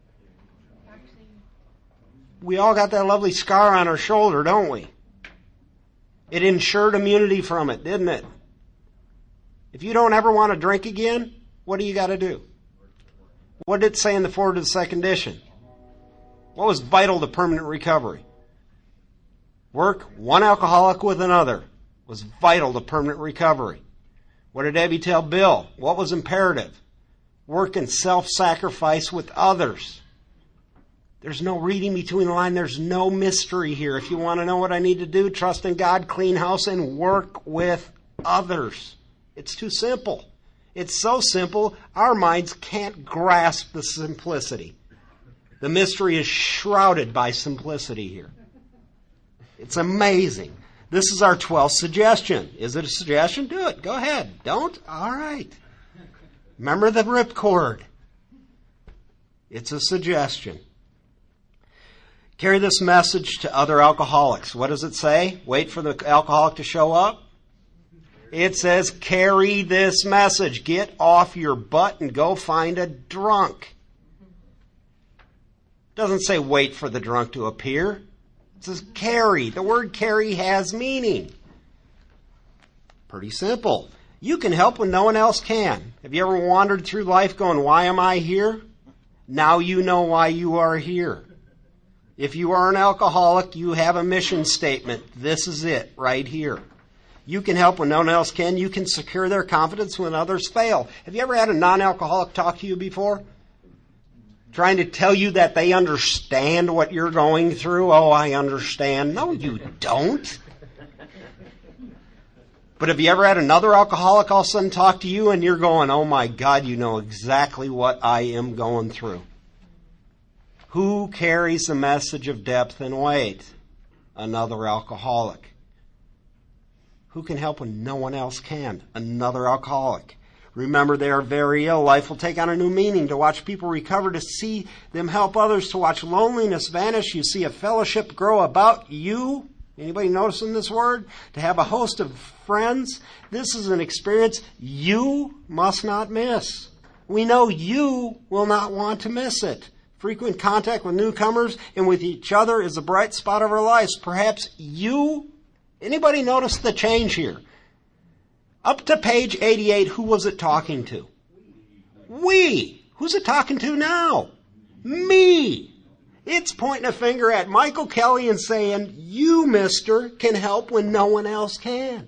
[SPEAKER 2] We all got that lovely scar on our shoulder, don't we? It ensured immunity from it, didn't it? If you don't ever want to drink again, what do you got to do? What did it say in the foreword of the second edition? What was vital to permanent recovery? Work one alcoholic with another was vital to permanent recovery. What did Debbie tell Bill? What was imperative? Work in self-sacrifice with others. There's no reading between the lines. There's no mystery here. If you want to know what I need to do, trust in God, clean house, and work with others. It's too simple. It's so simple, our minds can't grasp the simplicity. The mystery is shrouded by simplicity here. It's amazing. This is our twelfth suggestion. Is it a suggestion? Do it. Go ahead. Don't? All right. Remember the ripcord. It's a suggestion. Carry this message to other alcoholics. What does it say? Wait for the alcoholic to show up? It says, carry this message. Get off your butt and go find a drunk. It doesn't say wait for the drunk to appear. It says carry. The word carry has meaning. Pretty simple. You can help when no one else can. Have you ever wandered through life going, why am I here? Now you know why you are here. If you are an alcoholic, you have a mission statement. This is it right here. You can help when no one else can. You can secure their confidence when others fail. Have you ever had a non-alcoholic talk to you before? Trying to tell you that they understand what you're going through? Oh, I understand. No, you don't. But have you ever had another alcoholic all of a sudden talk to you and you're going, oh my God, you know exactly what I am going through? Who carries the message of depth and weight? Another alcoholic. Who can help when no one else can? Another alcoholic. Remember, they are very ill. Life will take on a new meaning. To watch people recover, to see them help others, to watch loneliness vanish. You see a fellowship grow about you. Anybody noticing this word? To have a host of friends. This is an experience you must not miss. We know you will not want to miss it. Frequent contact with newcomers and with each other is a bright spot of our lives. Perhaps you, anybody notice the change here? Up to page eighty-eight, who was it talking to? We. Who's it talking to now? Me. It's pointing a finger at Michael Kelly and saying, you, mister, can help when no one else can.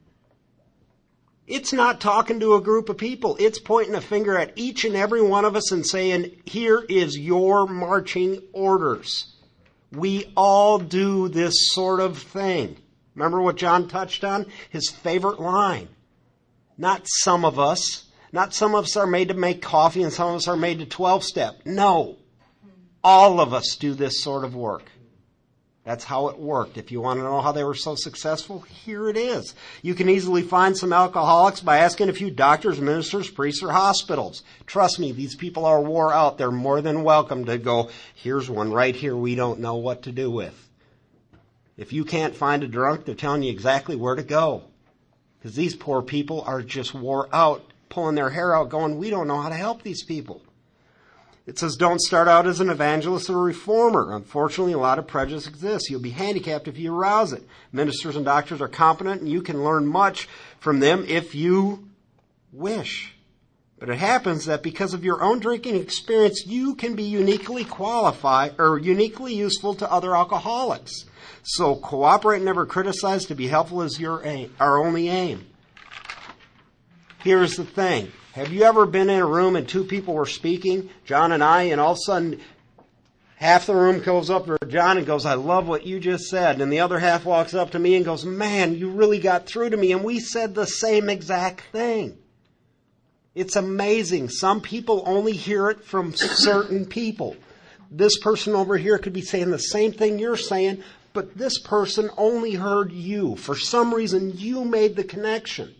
[SPEAKER 2] It's not talking to a group of people. It's pointing a finger at each and every one of us and saying, here is your marching orders. We all do this sort of thing. Remember what John touched on? His favorite line. Not some of us. Not some of us are made to make coffee and some of us are made to twelve-step. No. All of us do this sort of work. That's how it worked. If you want to know how they were so successful, here it is. You can easily find some alcoholics by asking a few doctors, ministers, priests, or hospitals. Trust me, these people are wore out. They're more than welcome to go, here's one right here we don't know what to do with. If you can't find a drunk, they're telling you exactly where to go. Because these poor people are just wore out, pulling their hair out, going, we don't know how to help these people. It says, don't start out as an evangelist or a reformer. Unfortunately, a lot of prejudice exists. You'll be handicapped if you arouse it. Ministers and doctors are competent, and you can learn much from them if you wish. But it happens that because of your own drinking experience, you can be uniquely qualified or uniquely useful to other alcoholics. So cooperate and never criticize. To be helpful is your aim, our only aim. Here's the thing. Have you ever been in a room and two people were speaking, John and I, and all of a sudden half the room goes up to John and goes, I love what you just said. And the other half walks up to me and goes, man, you really got through to me. And we said the same exact thing. It's amazing. Some people only hear it from certain people. This person over here could be saying the same thing you're saying, but this person only heard you. For some reason, you made the connection.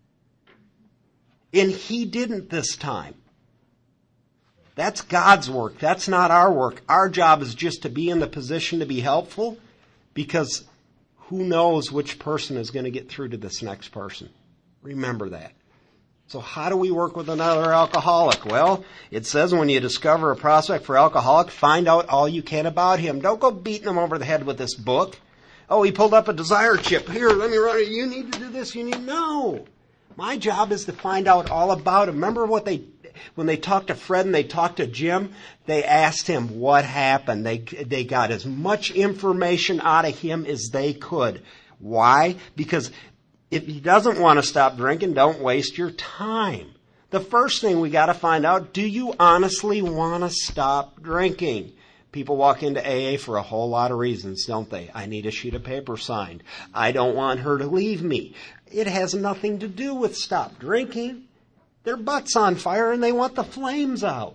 [SPEAKER 2] And he didn't this time. That's God's work. That's not our work. Our job is just to be in the position to be helpful, because who knows which person is going to get through to this next person. Remember that. So how do we work with another alcoholic? Well, it says when you discover a prospect for alcoholic, find out all you can about him. Don't go beating him over the head with this book. Oh, he pulled up a desire chip. Here, let me run it. You need to do this. You need... No. My job is to find out all about him. Remember what they, when they talked to Fred and they talked to Jim, they asked him what happened. They, they got as much information out of him as they could. Why? Because if he doesn't want to stop drinking, don't waste your time. The first thing we got to find out, do you honestly want to stop drinking? People walk into A A for a whole lot of reasons, don't they? I need a sheet of paper signed. I don't want her to leave me. It has nothing to do with stop drinking. Their butt's on fire and they want the flames out.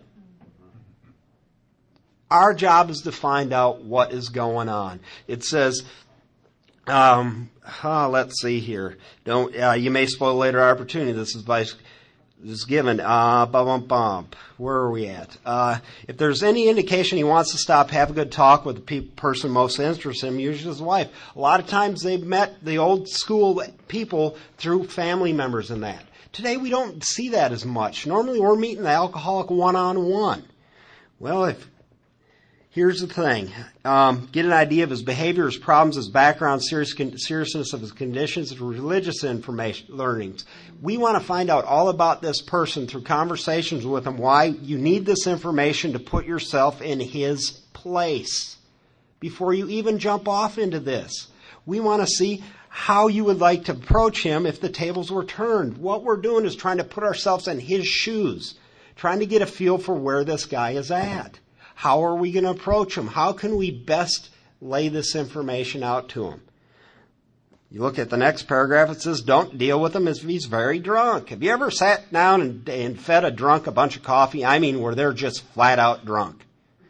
[SPEAKER 2] Our job is to find out what is going on. It says, um, oh, let's see here. Don't uh, you may spoil later opportunity. This is by is given. Uh, bum, bum, bum. Where are we at? Uh, if there's any indication he wants to stop, have a good talk with the pe- person most interested in him, usually his wife. A lot of times they've met the old school people through family members and that. Today we don't see that as much. Normally we're meeting the alcoholic one-on-one. Well, if here's the thing. Um, get an idea of his behavior, his problems, his background, serious con- seriousness of his conditions, religious information, learnings. We want to find out all about this person through conversations with him, why you need this information to put yourself in his place before you even jump off into this. We want to see how you would like to approach him if the tables were turned. What we're doing is trying to put ourselves in his shoes, trying to get a feel for where this guy is at. How are we going to approach him? How can we best lay this information out to him? You look at the next paragraph, it says, don't deal with him if he's very drunk. Have you ever sat down and, and fed a drunk a bunch of coffee? I mean, where they're just flat out drunk.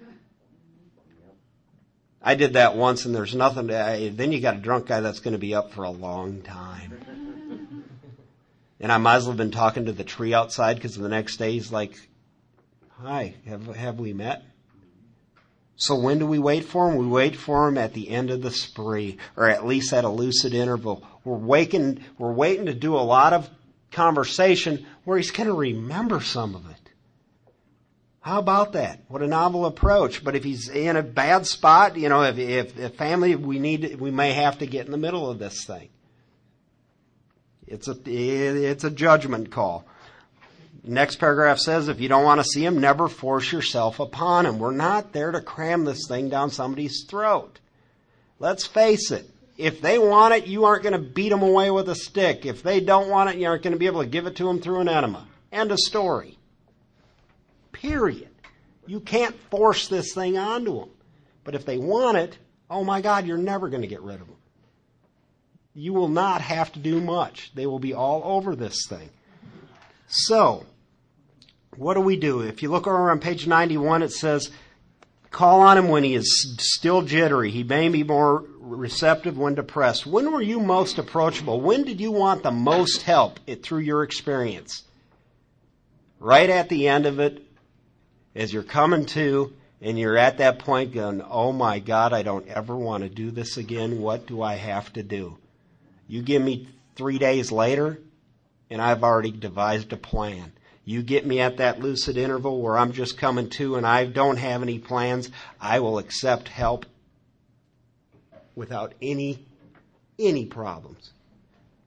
[SPEAKER 2] I did that once, and there's nothing to, I, then you got a drunk guy that's going to be up for a long time. And I might as well have been talking to the tree outside, because the next day he's like, hi, have, have we met? So when do we wait for him? We wait for him at the end of the spree, or at least at a lucid interval. We're waiting, we're waiting to do a lot of conversation where he's going to remember some of it. How about that? What a novel approach. But if he's in a bad spot, you know, if, if, if family, we need, we may have to get in the middle of this thing. It's a, it's a judgment call. Next paragraph says, if you don't want to see him, never force yourself upon him. We're not there to cram this thing down somebody's throat. Let's face it. If they want it, you aren't going to beat them away with a stick. If they don't want it, you aren't going to be able to give it to them through an enema. End of story. Period. You can't force this thing onto them. But if they want it, oh my God, you're never going to get rid of them. You will not have to do much. They will be all over this thing. So, what do we do? If you look over on page ninety-one, it says, call on him when he is still jittery. He may be more receptive when depressed. When were you most approachable? When did you want the most help it, through your experience? Right at the end of it, as you're coming to, and you're at that point going, oh my God, I don't ever want to do this again. What do I have to do? You give me three days later, and I've already devised a plan. You get me at that lucid interval where I'm just coming to and I don't have any plans, I will accept help without any, any problems.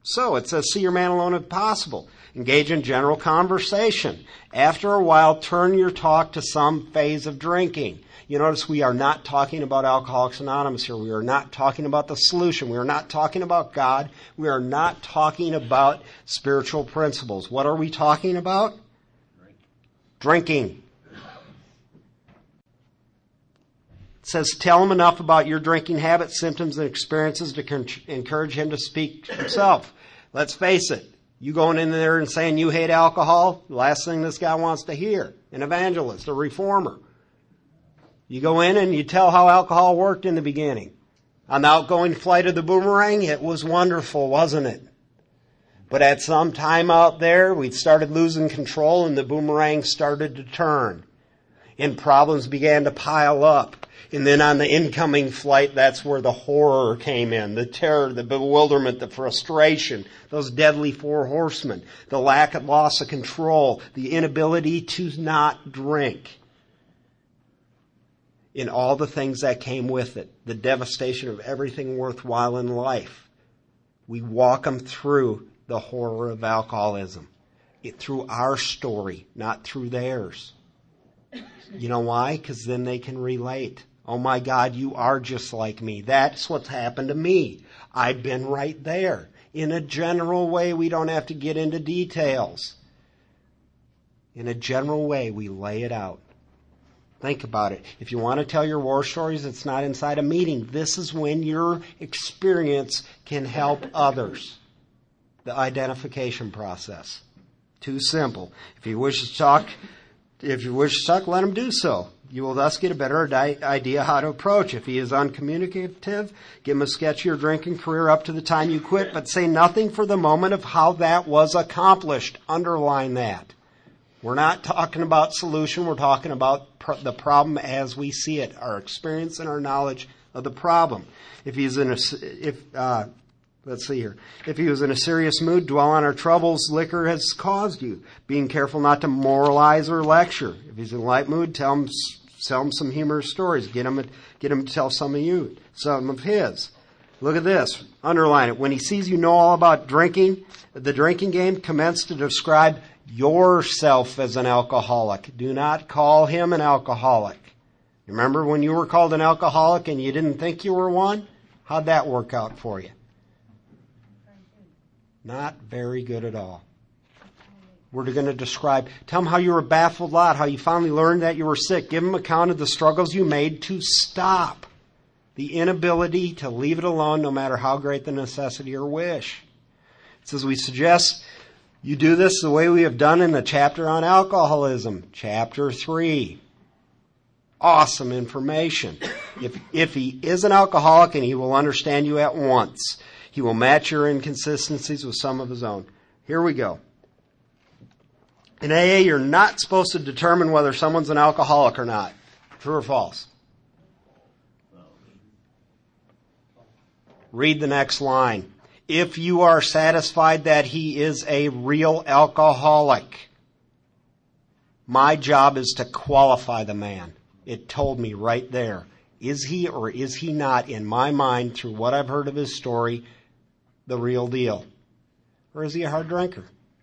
[SPEAKER 2] So it says, see your man alone if possible. Engage in general conversation. After a while, turn your talk to some phase of drinking. You notice we are not talking about Alcoholics Anonymous here. We are not talking about the solution. We are not talking about God. We are not talking about spiritual principles. What are we talking about? Drinking. It says, tell him enough about your drinking habits, symptoms, and experiences to con- encourage him to speak himself. Let's face it. You going in there and saying you hate alcohol, the last thing this guy wants to hear. An evangelist, a reformer. You go in and you tell how alcohol worked in the beginning. On the outgoing flight of the boomerang, it was wonderful, wasn't it? But at some time out there, we started losing control and the boomerang started to turn. And problems began to pile up. And then on the incoming flight, that's where the horror came in. The terror, the bewilderment, the frustration, those deadly four horsemen, the lack of loss of control, the inability to not drink. In all the things that came with it, the devastation of everything worthwhile in life. We walk them through the horror of alcoholism. It, through our story, not through theirs. You know why? Because then they can relate. Oh my God, you are just like me. That's what's happened to me. I've been right there. In a general way, we don't have to get into details. In a general way, we lay it out. Think about it. If you want to tell your war stories, it's not inside a meeting. This is when your experience can help others. The identification process. Too simple. If you wish to talk, if you wish to talk, let him do so. You will thus get a better idea how to approach. If he is uncommunicative, give him a sketch of your drinking career up to the time you quit, but say nothing for the moment of how that was accomplished. Underline that. We're not talking about solution. We're talking about pr- the problem as we see it, our experience and our knowledge of the problem. If he's in a, if uh, let's see here, if he was in a serious mood, dwell on our troubles liquor has caused you. Being careful not to moralize or lecture. If he's in a light mood, tell him, tell him some humorous stories. Get him, get him to tell some of you, some of his. Look at this. Underline it. When he sees you know all about drinking, the drinking game, commence to describe yourself as an alcoholic. Do not call him an alcoholic. Remember when you were called an alcoholic and you didn't think you were one? How'd that work out for you? Not very good at all. We're going to describe, tell him how you were a baffled lot, how you finally learned that you were sick. Give him account of the struggles you made to stop. The inability to leave it alone no matter how great the necessity or wish. It says we suggest you do this the way we have done in the chapter on alcoholism, chapter three. Awesome information. If, if he is an alcoholic, and he will understand you at once. He will match your inconsistencies with some of his own. Here we go. In A A, you're not supposed to determine whether someone's an alcoholic or not. True or false? Read the next line. If you are satisfied that he is a real alcoholic, my job is to qualify the man. It told me right there. Is he or is he not, in my mind, through what I've heard of his story, the real deal? Or is he a hard drinker?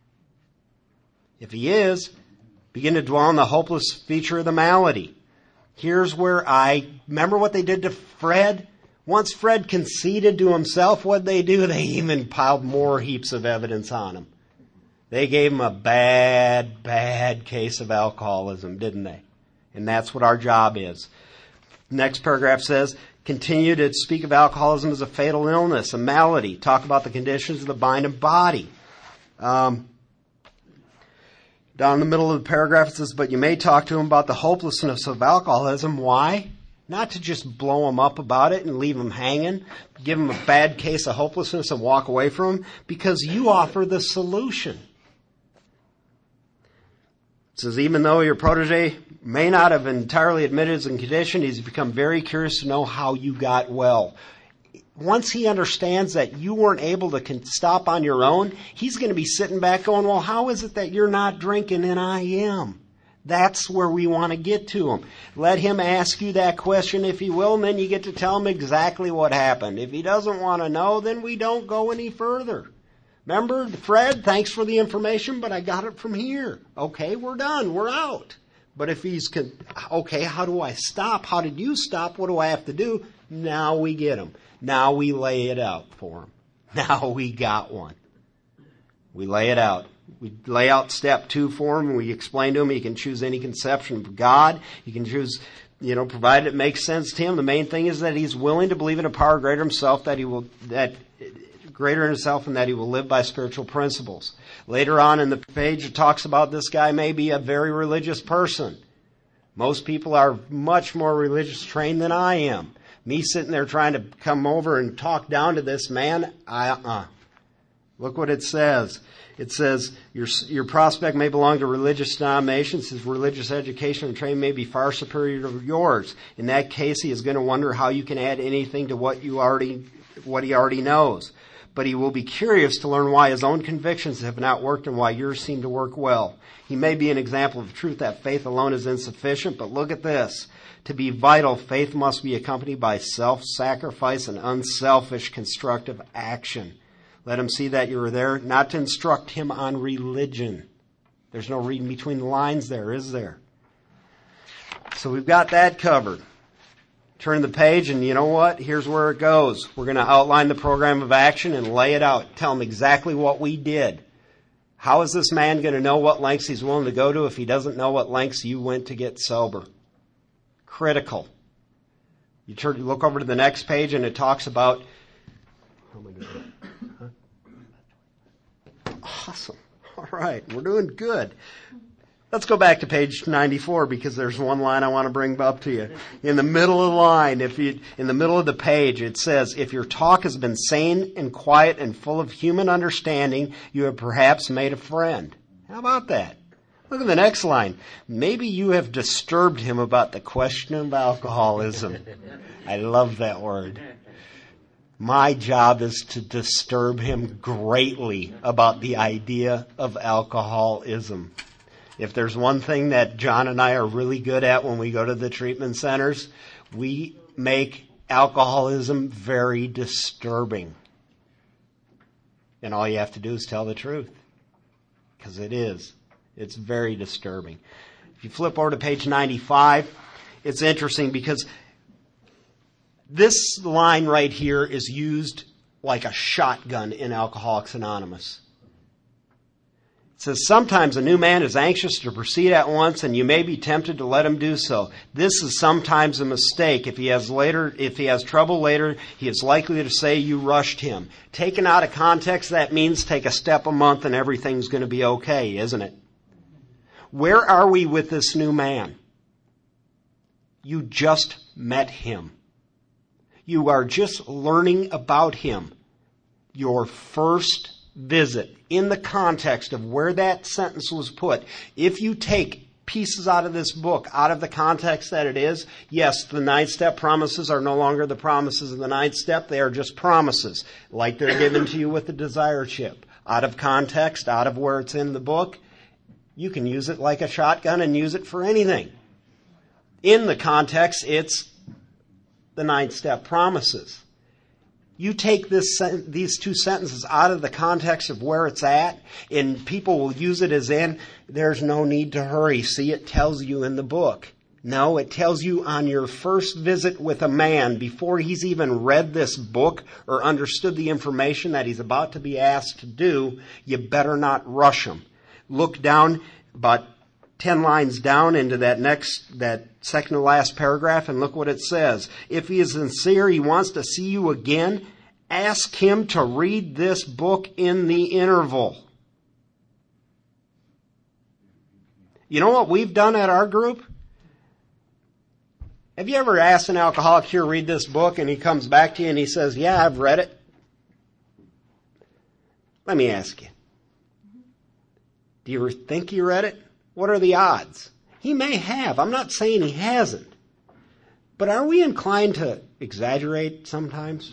[SPEAKER 2] If he is, begin to dwell on the hopeless feature of the malady. Here's where I, remember what they did to Fred? Once Fred conceded to himself, what'd they do? They even piled more heaps of evidence on him. They gave him a bad, bad case of alcoholism, didn't they? And that's what our job is. Next paragraph says, continue to speak of alcoholism as a fatal illness, a malady. Talk about the conditions of the mind and body. Um, down in the middle of the paragraph it says, but you may talk to him about the hopelessness of alcoholism. Why? Not to just blow him up about it and leave him hanging, give him a bad case of hopelessness and walk away from him, because you offer the solution. It says, even though your protege may not have entirely admitted his condition, he's become very curious to know how you got well. Once he understands that you weren't able to stop on your own, he's going to be sitting back going, well, how is it that you're not drinking and I am? That's where we want to get to him. Let him ask you that question if he will, and then you get to tell him exactly what happened. If he doesn't want to know, then we don't go any further. Remember, Fred, thanks for the information, but I got it from here. Okay, we're done. We're out. But if he's, con- okay, how do I stop? How did you stop? What do I have to do? Now we get him. Now we lay it out for him. Now we got one. We lay it out. We lay out step two for him, and we explain to him he can choose any conception of God. He can choose, you know, provided it makes sense to him. The main thing is that he's willing to believe in a power greater himself, that he will, that greater in himself, and that he will live by spiritual principles. Later on in the page, it talks about this guy may be a very religious person. Most people are much more religious trained than I am. Me sitting there trying to come over and talk down to this man, I, uh-uh. Look what it says. It says, your, your prospect may belong to religious denominations. His religious education and training may be far superior to yours. In that case, he is going to wonder how you can add anything to what you already, what he already knows. But he will be curious to learn why his own convictions have not worked and why yours seem to work well. He may be an example of truth that faith alone is insufficient, but look at this. To be vital, faith must be accompanied by self-sacrifice and unselfish constructive action. Let him see that you are there not to instruct him on religion. There's no reading between the lines there, is there? So we've got that covered. Turn the page, and you know what? Here's where it goes. We're going to outline the program of action and lay it out. Tell him exactly what we did. How is this man going to know what lengths he's willing to go to if he doesn't know what lengths you went to get sober? Critical. You turn, you look over to the next page, and it talks about... How am I doing? Huh? Awesome. All right. We're doing good. Let's go back to page ninety-four because there's one line I want to bring up to you. In the middle of the line, if you, in the middle of the page, it says, if your talk has been sane and quiet and full of human understanding, you have perhaps made a friend. How about that? Look at the next line. Maybe you have disturbed him about the question of alcoholism. I love that word. My job is to disturb him greatly about the idea of alcoholism. If there's one thing that John and I are really good at when we go to the treatment centers, we make alcoholism very disturbing. And all you have to do is tell the truth. Because it is. It's very disturbing. If you flip over to page ninety-five, it's interesting because this line right here is used like a shotgun in Alcoholics Anonymous. It says, sometimes a new man is anxious to proceed at once, and you may be tempted to let him do so. This is sometimes a mistake. If he has later, if he has trouble later, he is likely to say you rushed him. Taken out of context, that means take a step a month and everything's going to be okay, isn't it? Where are we with this new man? You just met him. You are just learning about him. Your first visit, in the context of where that sentence was put, if you take pieces out of this book, out of the context that it is, yes, the ninth step promises are no longer the promises of the ninth step. They are just promises, like they're given to you with the desire chip. Out of context, out of where it's in the book, you can use it like a shotgun and use it for anything. In the context, it's the ninth step promises. You take this, these two sentences out of the context of where it's at, and people will use it as in, there's no need to hurry. See, it tells you in the book. No, it tells you on your first visit with a man, before he's even read this book or understood the information that he's about to be asked to do, you better not rush him. Look down about ten lines down into that next, that second to last paragraph, and look what it says. If he is sincere, he wants to see you again, ask him to read this book in the interval. You know what we've done at our group? Have you ever asked an alcoholic here, read this book, and he comes back to you and he says, yeah, I've read it? Let me ask you. Do you think you read it? What are the odds? He may have. I'm not saying he hasn't. But are we inclined to exaggerate sometimes?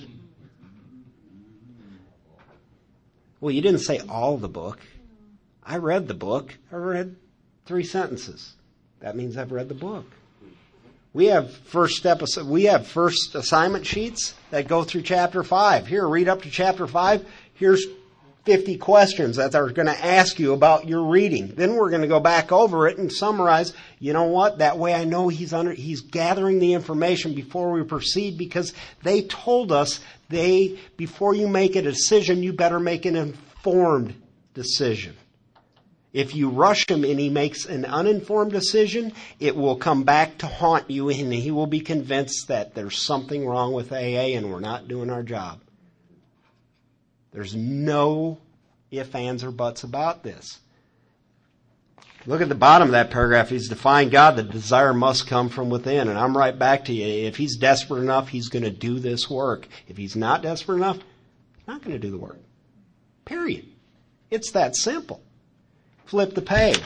[SPEAKER 2] Well, you didn't say all the book. I read the book. I read three sentences. That means I've read the book. We have first step. We have first assignment sheets that go through chapter five. Here, read up to chapter five. Here's fifty questions that are going to ask you about your reading. Then we're going to go back over it and summarize. You know what? That way I know he's under, he's gathering the information before we proceed, because they told us they, before you make a decision, you better make an informed decision. If you rush him and he makes an uninformed decision, it will come back to haunt you, and he will be convinced that there's something wrong with A A and we're not doing our job. There's no ifs, ands, or buts about this. Look at the bottom of that paragraph. He's defying God. The desire must come from within. And I'm right back to you. If he's desperate enough, he's going to do this work. If he's not desperate enough, he's not going to do the work. Period. It's that simple. Flip the page.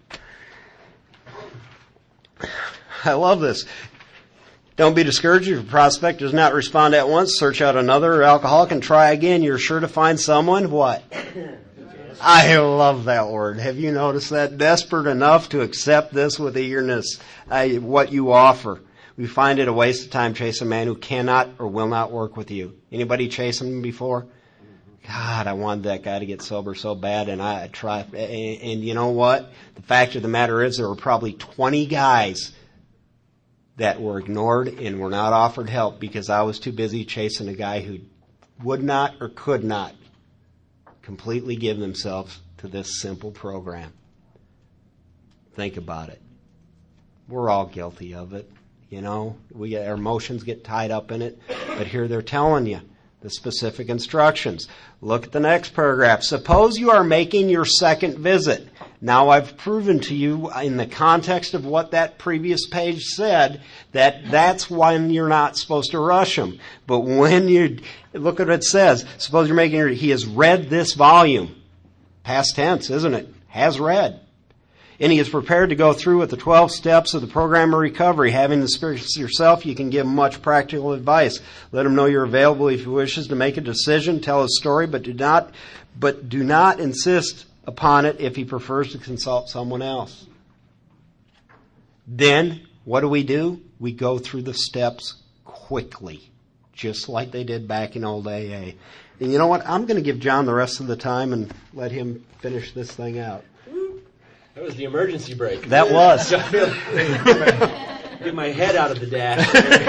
[SPEAKER 2] I love this. Don't be discouraged if your prospect does not respond at once. Search out another alcoholic and try again. You're sure to find someone. What? I love that word. Have you noticed that? Desperate enough to accept this with eagerness, uh, what you offer. We find it a waste of time chase a man who cannot or will not work with you. Anybody chase him before? God, I wanted that guy to get sober so bad, and I tried. And, and you know what? The fact of the matter is, there were probably twenty guys that were ignored and were not offered help because I was too busy chasing a guy who would not or could not completely give themselves to this simple program. Think about it. We're all guilty of it. You know, we our emotions get tied up in it, but here they're telling you the specific instructions. Look at the next paragraph. Suppose you are making your second visit. Now I've proven to you in the context of what that previous page said that that's when you're not supposed to rush them. But when you look at what it says, suppose you're making your, he has read this volume. Past tense, isn't it? Has read. And he is prepared to go through with the twelve steps of the program of recovery. Having the Spirit yourself, you can give him much practical advice. Let him know you're available if he wishes to make a decision. Tell his story, but do not, but do not insist upon it if he prefers to consult someone else. Then, what do we do? We go through the steps quickly, just like they did back in old A A. And you know what? I'm going to give John the rest of the time and let him finish this thing out.
[SPEAKER 1] That was the emergency brake.
[SPEAKER 2] That was.
[SPEAKER 1] Get my head out of the dash.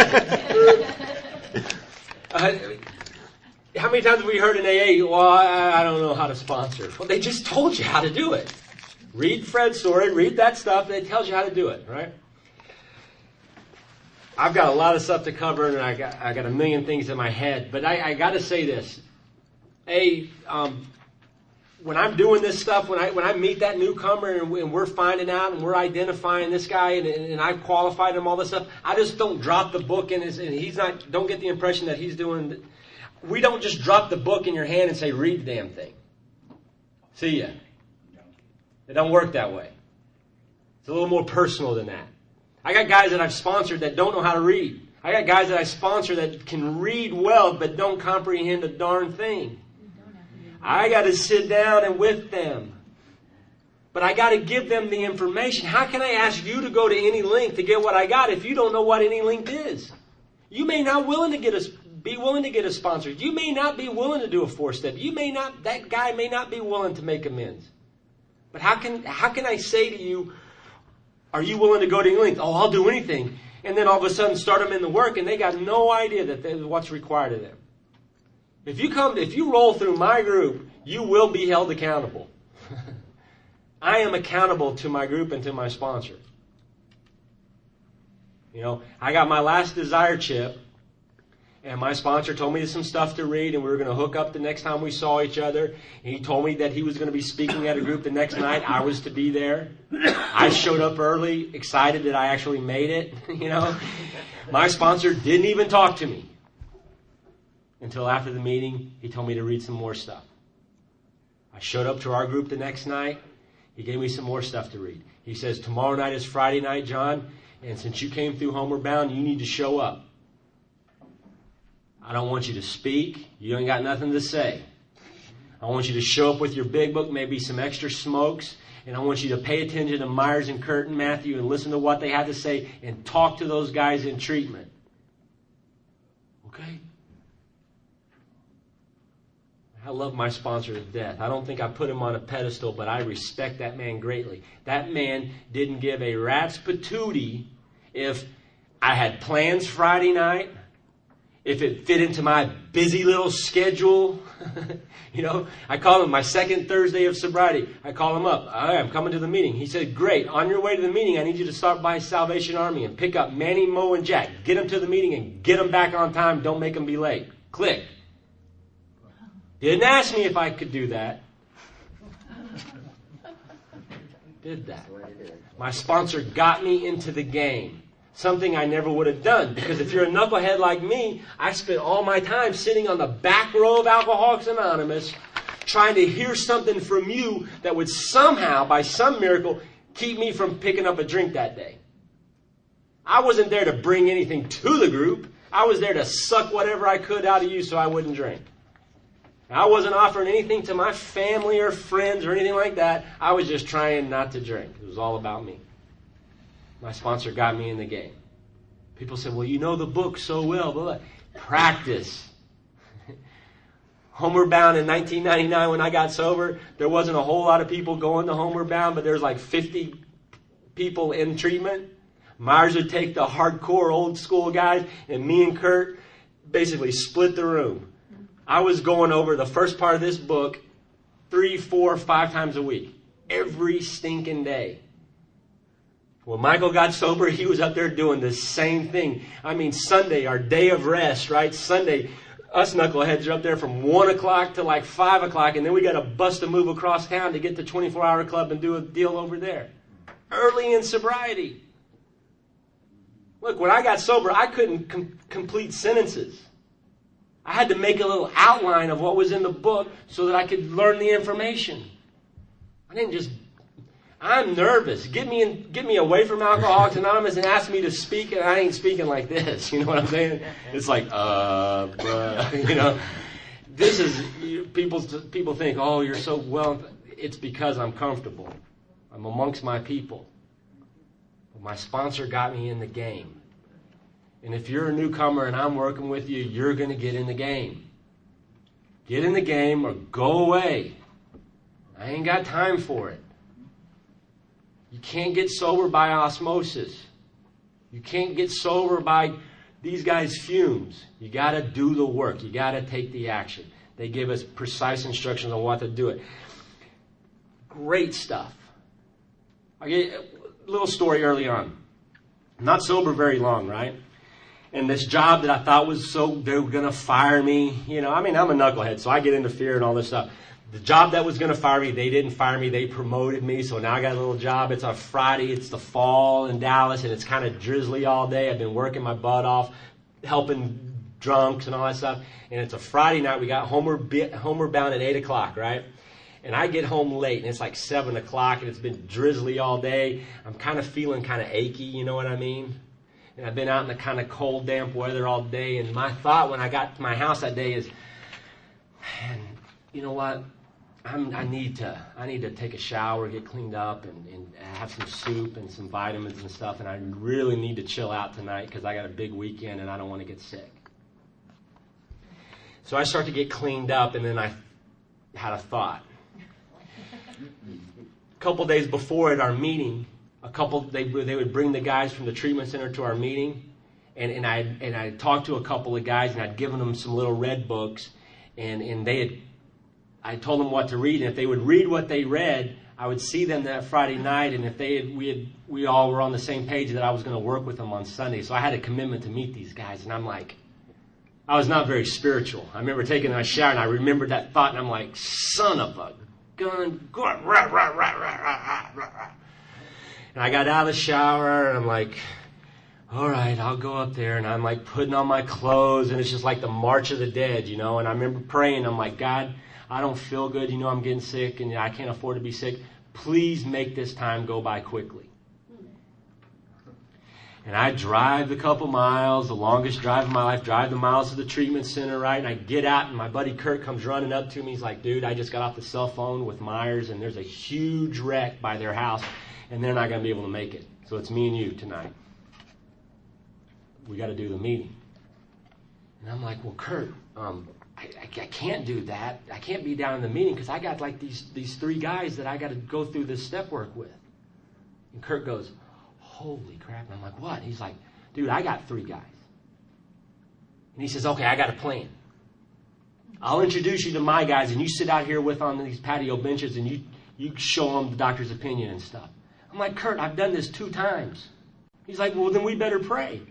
[SPEAKER 1] uh, how many times have we heard in A A, well, I, I don't know how to sponsor? Well, they just told you how to do it. Read Fred's story, read that stuff, and it tells you how to do it, right? I've got a lot of stuff to cover, and I got I got a million things in my head, but I, I got to say this. A, um, when I'm doing this stuff, when I when I meet that newcomer and, and we're finding out and we're identifying this guy and, and I've qualified him, all this stuff, I just don't drop the book in his, and he's not, don't get the impression that he's doing, we don't just drop the book in your hand and say, read the damn thing. See ya. It don't work that way. It's a little more personal than that. I got guys that I've sponsored that don't know how to read. I got guys that I sponsor that can read well but don't comprehend a darn thing. I got to sit down and with them. But I got to give them the information. How can I ask you to go to any length to get what I got if you don't know what any length is? You may not willing to get a, be willing to get a sponsor. You may not be willing to do a four-step. You may not, that guy may not be willing to make amends. But how can how can I say to you, are you willing to go to any length? Oh, I'll do anything. And then all of a sudden start them in the work and they got no idea that they, what's required of them. If you come, if you roll through my group, you will be held accountable. I am accountable to my group and to my sponsor. You know, I got my last desire chip, and my sponsor told me some stuff to read, and we were going to hook up the next time we saw each other. And he told me that he was going to be speaking at a group the next night. I was to be there. I showed up early, excited that I actually made it. You know, my sponsor didn't even talk to me. Until after the meeting, he told me to read some more stuff. I showed up to our group the next night. He gave me some more stuff to read. He says, tomorrow night is Friday night, John, and since you came through Homeward Bound, you need to show up. I don't want you to speak. You ain't got nothing to say. I want you to show up with your big book, maybe some extra smokes, and I want you to pay attention to Myers and Kurt and Matthew and listen to what they had to say and talk to those guys in treatment. Okay? I love my sponsor to death. I don't think I put him on a pedestal, but I respect that man greatly. That man didn't give a rat's patootie if I had plans Friday night, if it fit into my busy little schedule. You know, I call him my second Thursday of sobriety. I call him up. All right, I'm coming to the meeting. He said, great. On your way to the meeting, I need you to stop by Salvation Army and pick up Manny, Mo, and Jack. Get them to the meeting and get them back on time. Don't make them be late. Click. Didn't ask me if I could do that. Did that. My sponsor got me into the game. Something I never would have done. Because if you're a knucklehead like me, I spent all my time sitting on the back row of Alcoholics Anonymous trying to hear something from you that would somehow, by some miracle, keep me from picking up a drink that day. I wasn't there to bring anything to the group. I was there to suck whatever I could out of you so I wouldn't drink. I wasn't offering anything to my family or friends or anything like that. I was just trying not to drink. It was all about me. My sponsor got me in the game. People said, well, you know the book so well. Blah, blah. Practice. Homeward Bound in nineteen ninety-nine when I got sober, there wasn't a whole lot of people going to Homeward Bound, but there's like fifty people in treatment. Myers would take the hardcore old school guys, and me and Kurt basically split the room. I was going over the first part of this book three, four, five times a week. Every stinking day. When Michael got sober, he was up there doing the same thing. I mean, Sunday, our day of rest, right? Sunday, us knuckleheads are up there from one o'clock to like five o'clock, and then we got to bust a move across town to get to twenty-four hour club and do a deal over there. Early in sobriety. Look, when I got sober, I couldn't com- complete sentences. I had to make a little outline of what was in the book so that I could learn the information. I didn't just... I'm nervous. Get me in, get me away from Alcoholics Anonymous and ask me to speak, and I ain't speaking like this. You know what I'm saying? It's like, uh, bruh, you know. This is, people, people think, oh, you're so well. It's because I'm comfortable. I'm amongst my people. But my sponsor got me in the game. And if you're a newcomer and I'm working with you, you're going to get in the game. Get in the game or go away. I ain't got time for it. You can't get sober by osmosis. You can't get sober by these guys' fumes. You got to do the work. You got to take the action. They give us precise instructions on what to do it. Great stuff. I get a little story early on. Not sober very long, right? And this job that I thought was so, they were going to fire me. You know, I mean, I'm a knucklehead, so I get into fear and all this stuff. The job that was going to fire me, they didn't fire me. They promoted me. So now I got a little job. It's on Friday. It's the fall in Dallas, and it's kind of drizzly all day. I've been working my butt off, helping drunks and all that stuff. And it's a Friday night. We got Homeward, Homeward Bound at eight o'clock, right? And I get home late, and it's like seven o'clock, and it's been drizzly all day. I'm kind of feeling kind of achy, you know what I mean? And I've been out in the kind of cold, damp weather all day. And my thought when I got to my house that day is, man, you know what? I'm, I need to I need to take a shower, get cleaned up, and, and have some soup and some vitamins and stuff. And I really need to chill out tonight because I got a big weekend and I don't want to get sick. So I start to get cleaned up, and then I had a thought. A couple days before at our meeting, a couple they they would bring the guys from the treatment center to our meeting, and and I and I talked to a couple of guys, and I'd given them some little red books, and and they had. I told them what to read, and if they would read what they read, I would see them that Friday night, and if they had, we had, we all were on the same page that I was going to work with them on Sunday. So I had a commitment to meet these guys, and I'm like, I was not very spiritual. I remember taking a shower, and I remembered that thought, and I'm like, son of a gun, go rah, rah, rah, rah, rah, rah, rah. And I got out of the shower, and I'm like, all right, I'll go up there, and I'm like putting on my clothes, and it's just like the March of the Dead, you know, and I remember praying, I'm like, God, I don't feel good. You know I'm getting sick, and I can't afford to be sick. Please make this time go by quickly. And I drive the couple miles, the longest drive of my life, drive the miles to the treatment center, right? And I get out, and my buddy Kurt comes running up to me. He's like, dude, I just got off the cell phone with Myers, and there's a huge wreck by their house, and they're not going to be able to make it. So it's me and you tonight. We got to do the meeting. And I'm like, well, Kurt, um... I, I, I can't do that. I can't be down in the meeting because I got like these, these three guys that I got to go through this step work with. And Kurt goes, holy crap. And I'm like, what? He's like, dude, I got three guys. And he says, okay, I got a plan. I'll introduce you to my guys, and you sit out here with on these patio benches, and you, you show them the doctor's opinion and stuff. I'm like, Kurt, I've done this two times. He's like, well, then we better pray.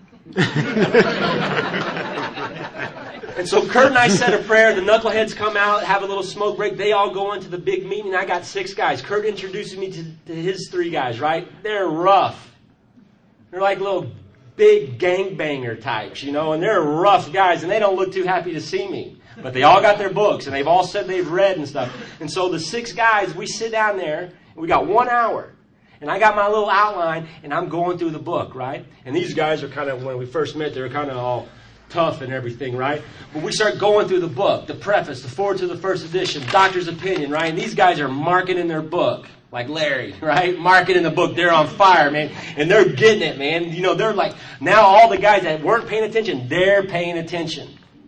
[SPEAKER 1] And so Kurt and I said a prayer. The knuckleheads come out, have a little smoke break. They all go into the big meeting. I got six guys. Kurt introduces me to, to his three guys, right? They're rough. They're like little big gangbanger types, you know, and they're rough guys, and they don't look too happy to see me. But they all got their books, and they've all said they've read and stuff. And so the six guys, we sit down there, and we got one hour. And I got my little outline, and I'm going through the book, right? And these guys are kind of, when we first met, they were kind of all tough and everything, right? But we start going through the book, the preface, the forward to the first edition, doctor's opinion, right? And these guys are marking in their book, like Larry, right? Marking in the book. They're on fire, man. And they're getting it, man. You know, they're like, now all the guys that weren't paying attention, they're paying attention.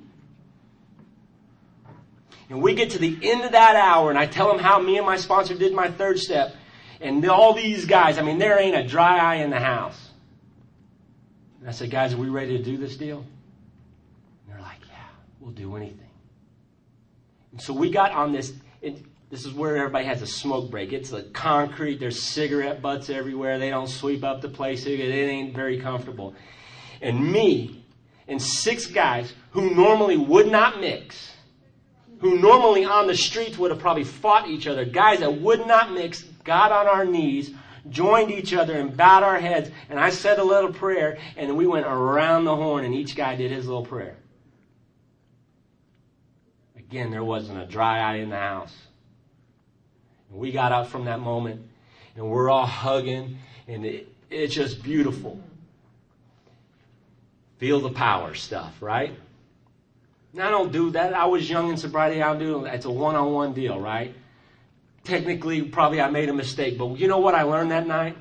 [SPEAKER 1] And we get to the end of that hour, and I tell them how me and my sponsor did my third step. And all these guys, I mean, there ain't a dry eye in the house. And I said, guys, are we ready to do this deal? And they're like, yeah, we'll do anything. And so we got on this, it, this is where everybody has a smoke break. It's a concrete, there's cigarette butts everywhere. They don't sweep up the place. It ain't very comfortable. And me and six guys who normally would not mix, who normally on the streets would have probably fought each other, guys that would not mix, got on our knees, joined each other and bowed our heads, and I said a little prayer, and then we went around the horn, and each guy did his little prayer. Again, there wasn't a dry eye in the house. And we got up from that moment, and we're all hugging, and it, it's just beautiful. Feel the power stuff, right? Now, I don't do that. I was young in sobriety. I don't do it. It's a one-on-one deal, right? Technically, probably I made a mistake. But you know what I learned that night?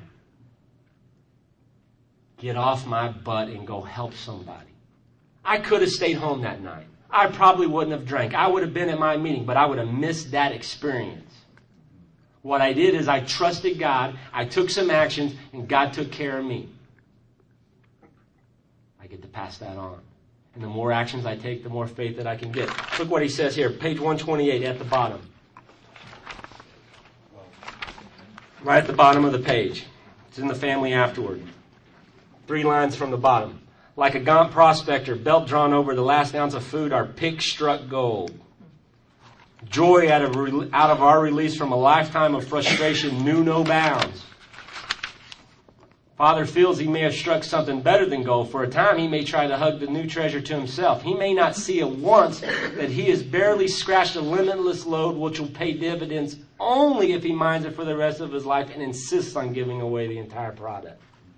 [SPEAKER 1] Get off my butt and go help somebody. I could have stayed home that night. I probably wouldn't have drank. I would have been at my meeting, but I would have missed that experience. What I did is I trusted God. I took some actions, and God took care of me. I get to pass that on. And the more actions I take, the more faith that I can get. Look what he says here, page one twenty-eight at the bottom. Right at the bottom of the page. It's in the family afterward. Three lines from the bottom. Like a gaunt prospector, belt drawn over the last ounce of food, our pick struck gold. Joy out of, re- out of our release from a lifetime of frustration knew no bounds. Father feels he may have struck something better than gold. For a time, he may try to hug the new treasure to himself. He may not see at once that he has barely scratched a limitless load which will pay dividends only if he mines it for the rest of his life and insists on giving away the entire product.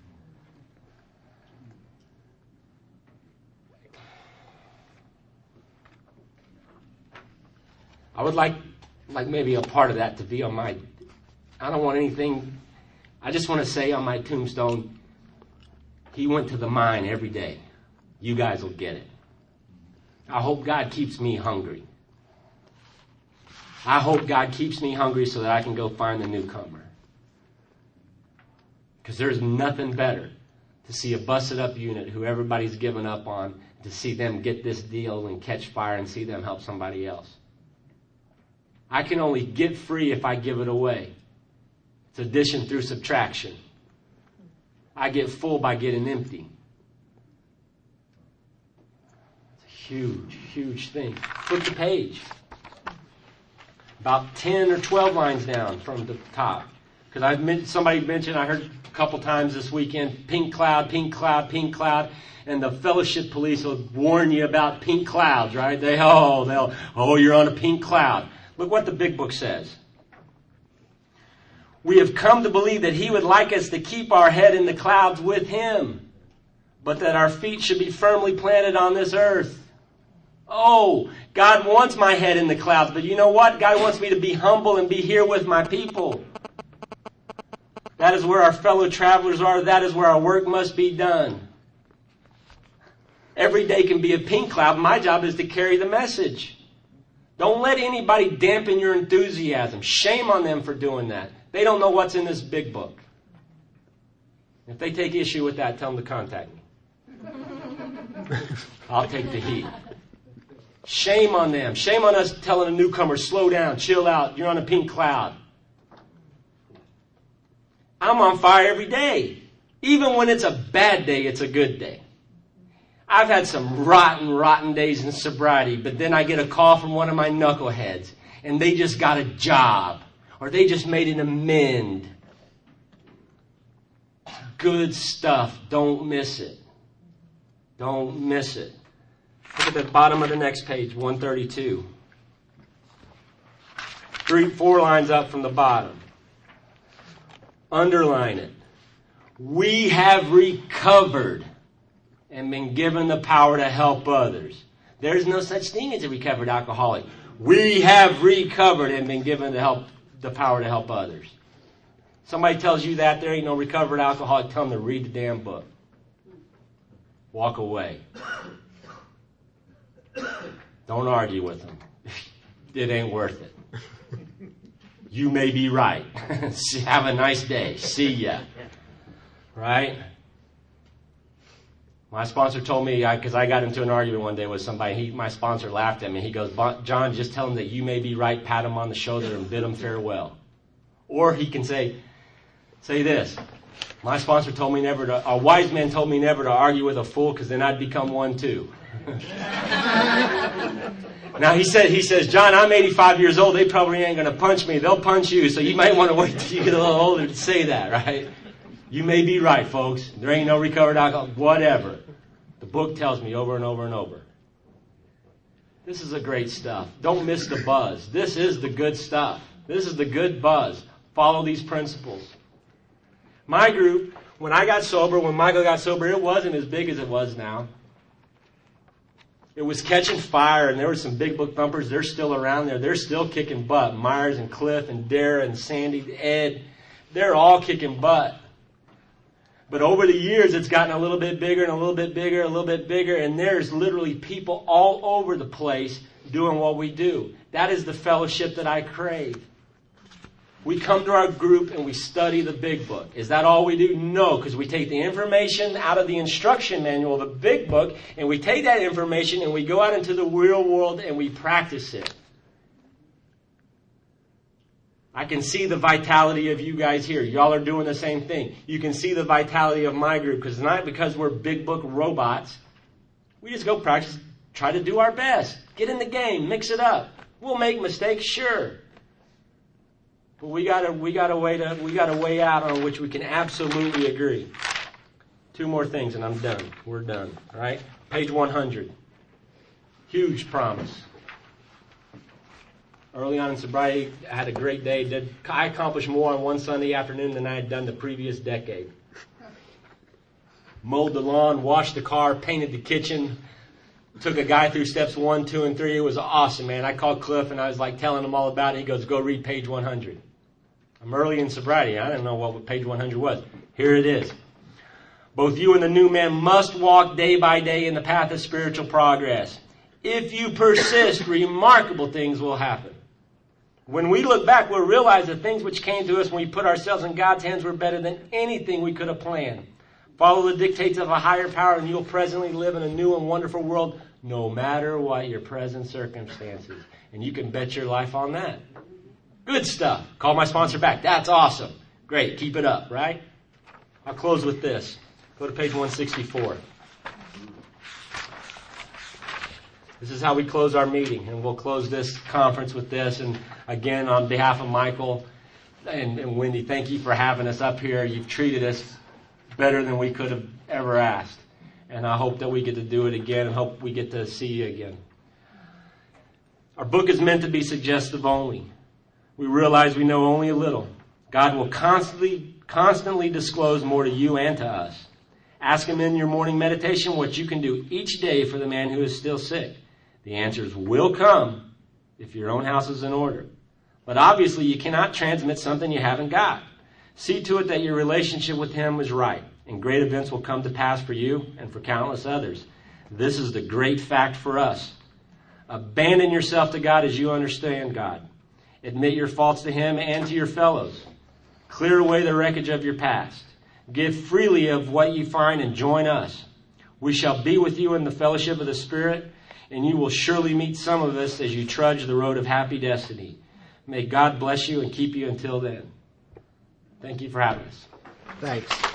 [SPEAKER 1] I would like, like maybe a part of that to be on my, I don't want anything... I just want to say on my tombstone, he went to the mine every day. You guys will get it. I hope God keeps me hungry. I hope God keeps me hungry so that I can go find the newcomer. Because there's nothing better to see a busted up unit who everybody's given up on, to see them get this deal and catch fire and see them help somebody else. I can only get free if I give it away. It's addition through subtraction. I get full by getting empty. It's a huge, huge thing. Flip the page. About ten or twelve lines down from the top. Because I've mentioned, somebody mentioned, I heard a couple times this weekend, pink cloud, pink cloud, pink cloud. And the fellowship police will warn you about pink clouds, right? They, oh, they'll, oh, you're on a pink cloud. Look what the big book says. We have come to believe that he would like us to keep our head in the clouds with him, but that our feet should be firmly planted on this earth. Oh, God wants my head in the clouds, but you know what? God wants me to be humble and be here with my people. That is where our fellow travelers are. That is where our work must be done. Every day can be a pink cloud. My job is to carry the message. Don't let anybody dampen your enthusiasm. Shame on them for doing that. They don't know what's in this big book. If they take issue with that, tell them to contact me. I'll take the heat. Shame on them. Shame on us telling a newcomer, slow down, chill out, you're on a pink cloud. I'm on fire every day. Even when it's a bad day, it's a good day. I've had some rotten, rotten days in sobriety, but then I get a call from one of my knuckleheads, and they just got a job, or they just made an amend. Good stuff. Don't miss it. Don't miss it. Look at the bottom of the next page, one thirty-two. Three, four lines up from the bottom. Underline it. We have recovered and been given the power to help others. There's no such thing as a recovered alcoholic. We have recovered and been given the help, the power to help others. Somebody tells you that there ain't no recovered alcoholic, tell them to read the damn book. Walk away. Don't argue with them. It ain't worth it. You may be right. Have a nice day. See ya. Right? My sponsor told me, because I, I got into an argument one day with somebody, he, my sponsor laughed at me. He goes, John, just tell him that you may be right, pat him on the shoulder, and bid him farewell. Or he can say, say this. My sponsor told me never to, a wise man told me never to argue with a fool, because then I'd become one too. Now he said, he says, John, I'm eighty-five years old. They probably ain't going to punch me. They'll punch you. So you might want to wait till you get a little older to say that, right? You may be right, folks. There ain't no recovered alcohol. Whatever. The book tells me over and over and over. This is the great stuff. Don't miss the buzz. This is the good stuff. This is the good buzz. Follow these principles. My group, when I got sober, when Michael got sober, it wasn't as big as it was now. It was catching fire, and there were some big book thumpers. They're still around there. They're still kicking butt. Myers and Cliff and Dara and Sandy, Ed, they're all kicking butt. But over the years, it's gotten a little bit bigger and a little bit bigger, a little bit bigger, and there's literally people all over the place doing what we do. That is the fellowship that I crave. We come to our group and we study the big book. Is that all we do? No, because we take the information out of the instruction manual, the big book, and we take that information and we go out into the real world and we practice it. I can see the vitality of you guys here. Y'all are doing the same thing. You can see the vitality of my group, because it's not because we're big book robots. We just go practice, try to do our best. Get in the game, mix it up. We'll make mistakes, sure. But we got a we got a way to we got a way out on which we can absolutely agree. Two more things and I'm done. We're done. All right? Page one hundred. Huge promise. Early on in sobriety, I had a great day. Did I accomplished more on one Sunday afternoon than I had done the previous decade. Mowed the lawn, washed the car, painted the kitchen, took a guy through steps one, two, and three. It was awesome, man. I called Cliff and I was like telling him all about it. He goes, go read page one hundred. I'm early in sobriety. I didn't know what page one hundred was. Here it is. Both you and the new man must walk day by day in the path of spiritual progress. If you persist, remarkable things will happen. When we look back, we'll realize the things which came to us when we put ourselves in God's hands were better than anything we could have planned. Follow the dictates of a higher power and you'll presently live in a new and wonderful world, no matter what your present circumstances. And you can bet your life on that. Good stuff. Call my sponsor back. That's awesome. Great. Keep it up, right? I'll close with this. Go to page one sixty-four. This is how we close our meeting. And we'll close this conference with this. And again, on behalf of Michael and, and Wendy, thank you for having us up here. You've treated us better than we could have ever asked. And I hope that we get to do it again and hope we get to see you again. Our book is meant to be suggestive only. We realize we know only a little. God will constantly, constantly disclose more to you and to us. Ask Him in your morning meditation what you can do each day for the man who is still sick. The answers will come if your own house is in order. But obviously you cannot transmit something you haven't got. See to it that your relationship with Him is right, and great events will come to pass for you and for countless others. This is the great fact for us. Abandon yourself to God as you understand God. Admit your faults to Him and to your fellows. Clear away the wreckage of your past. Give freely of what you find and join us. We shall be with you in the fellowship of the Spirit, and you will surely meet some of us as you trudge the road of happy destiny. May God bless you and keep you until then. Thank you for having us.
[SPEAKER 2] Thanks.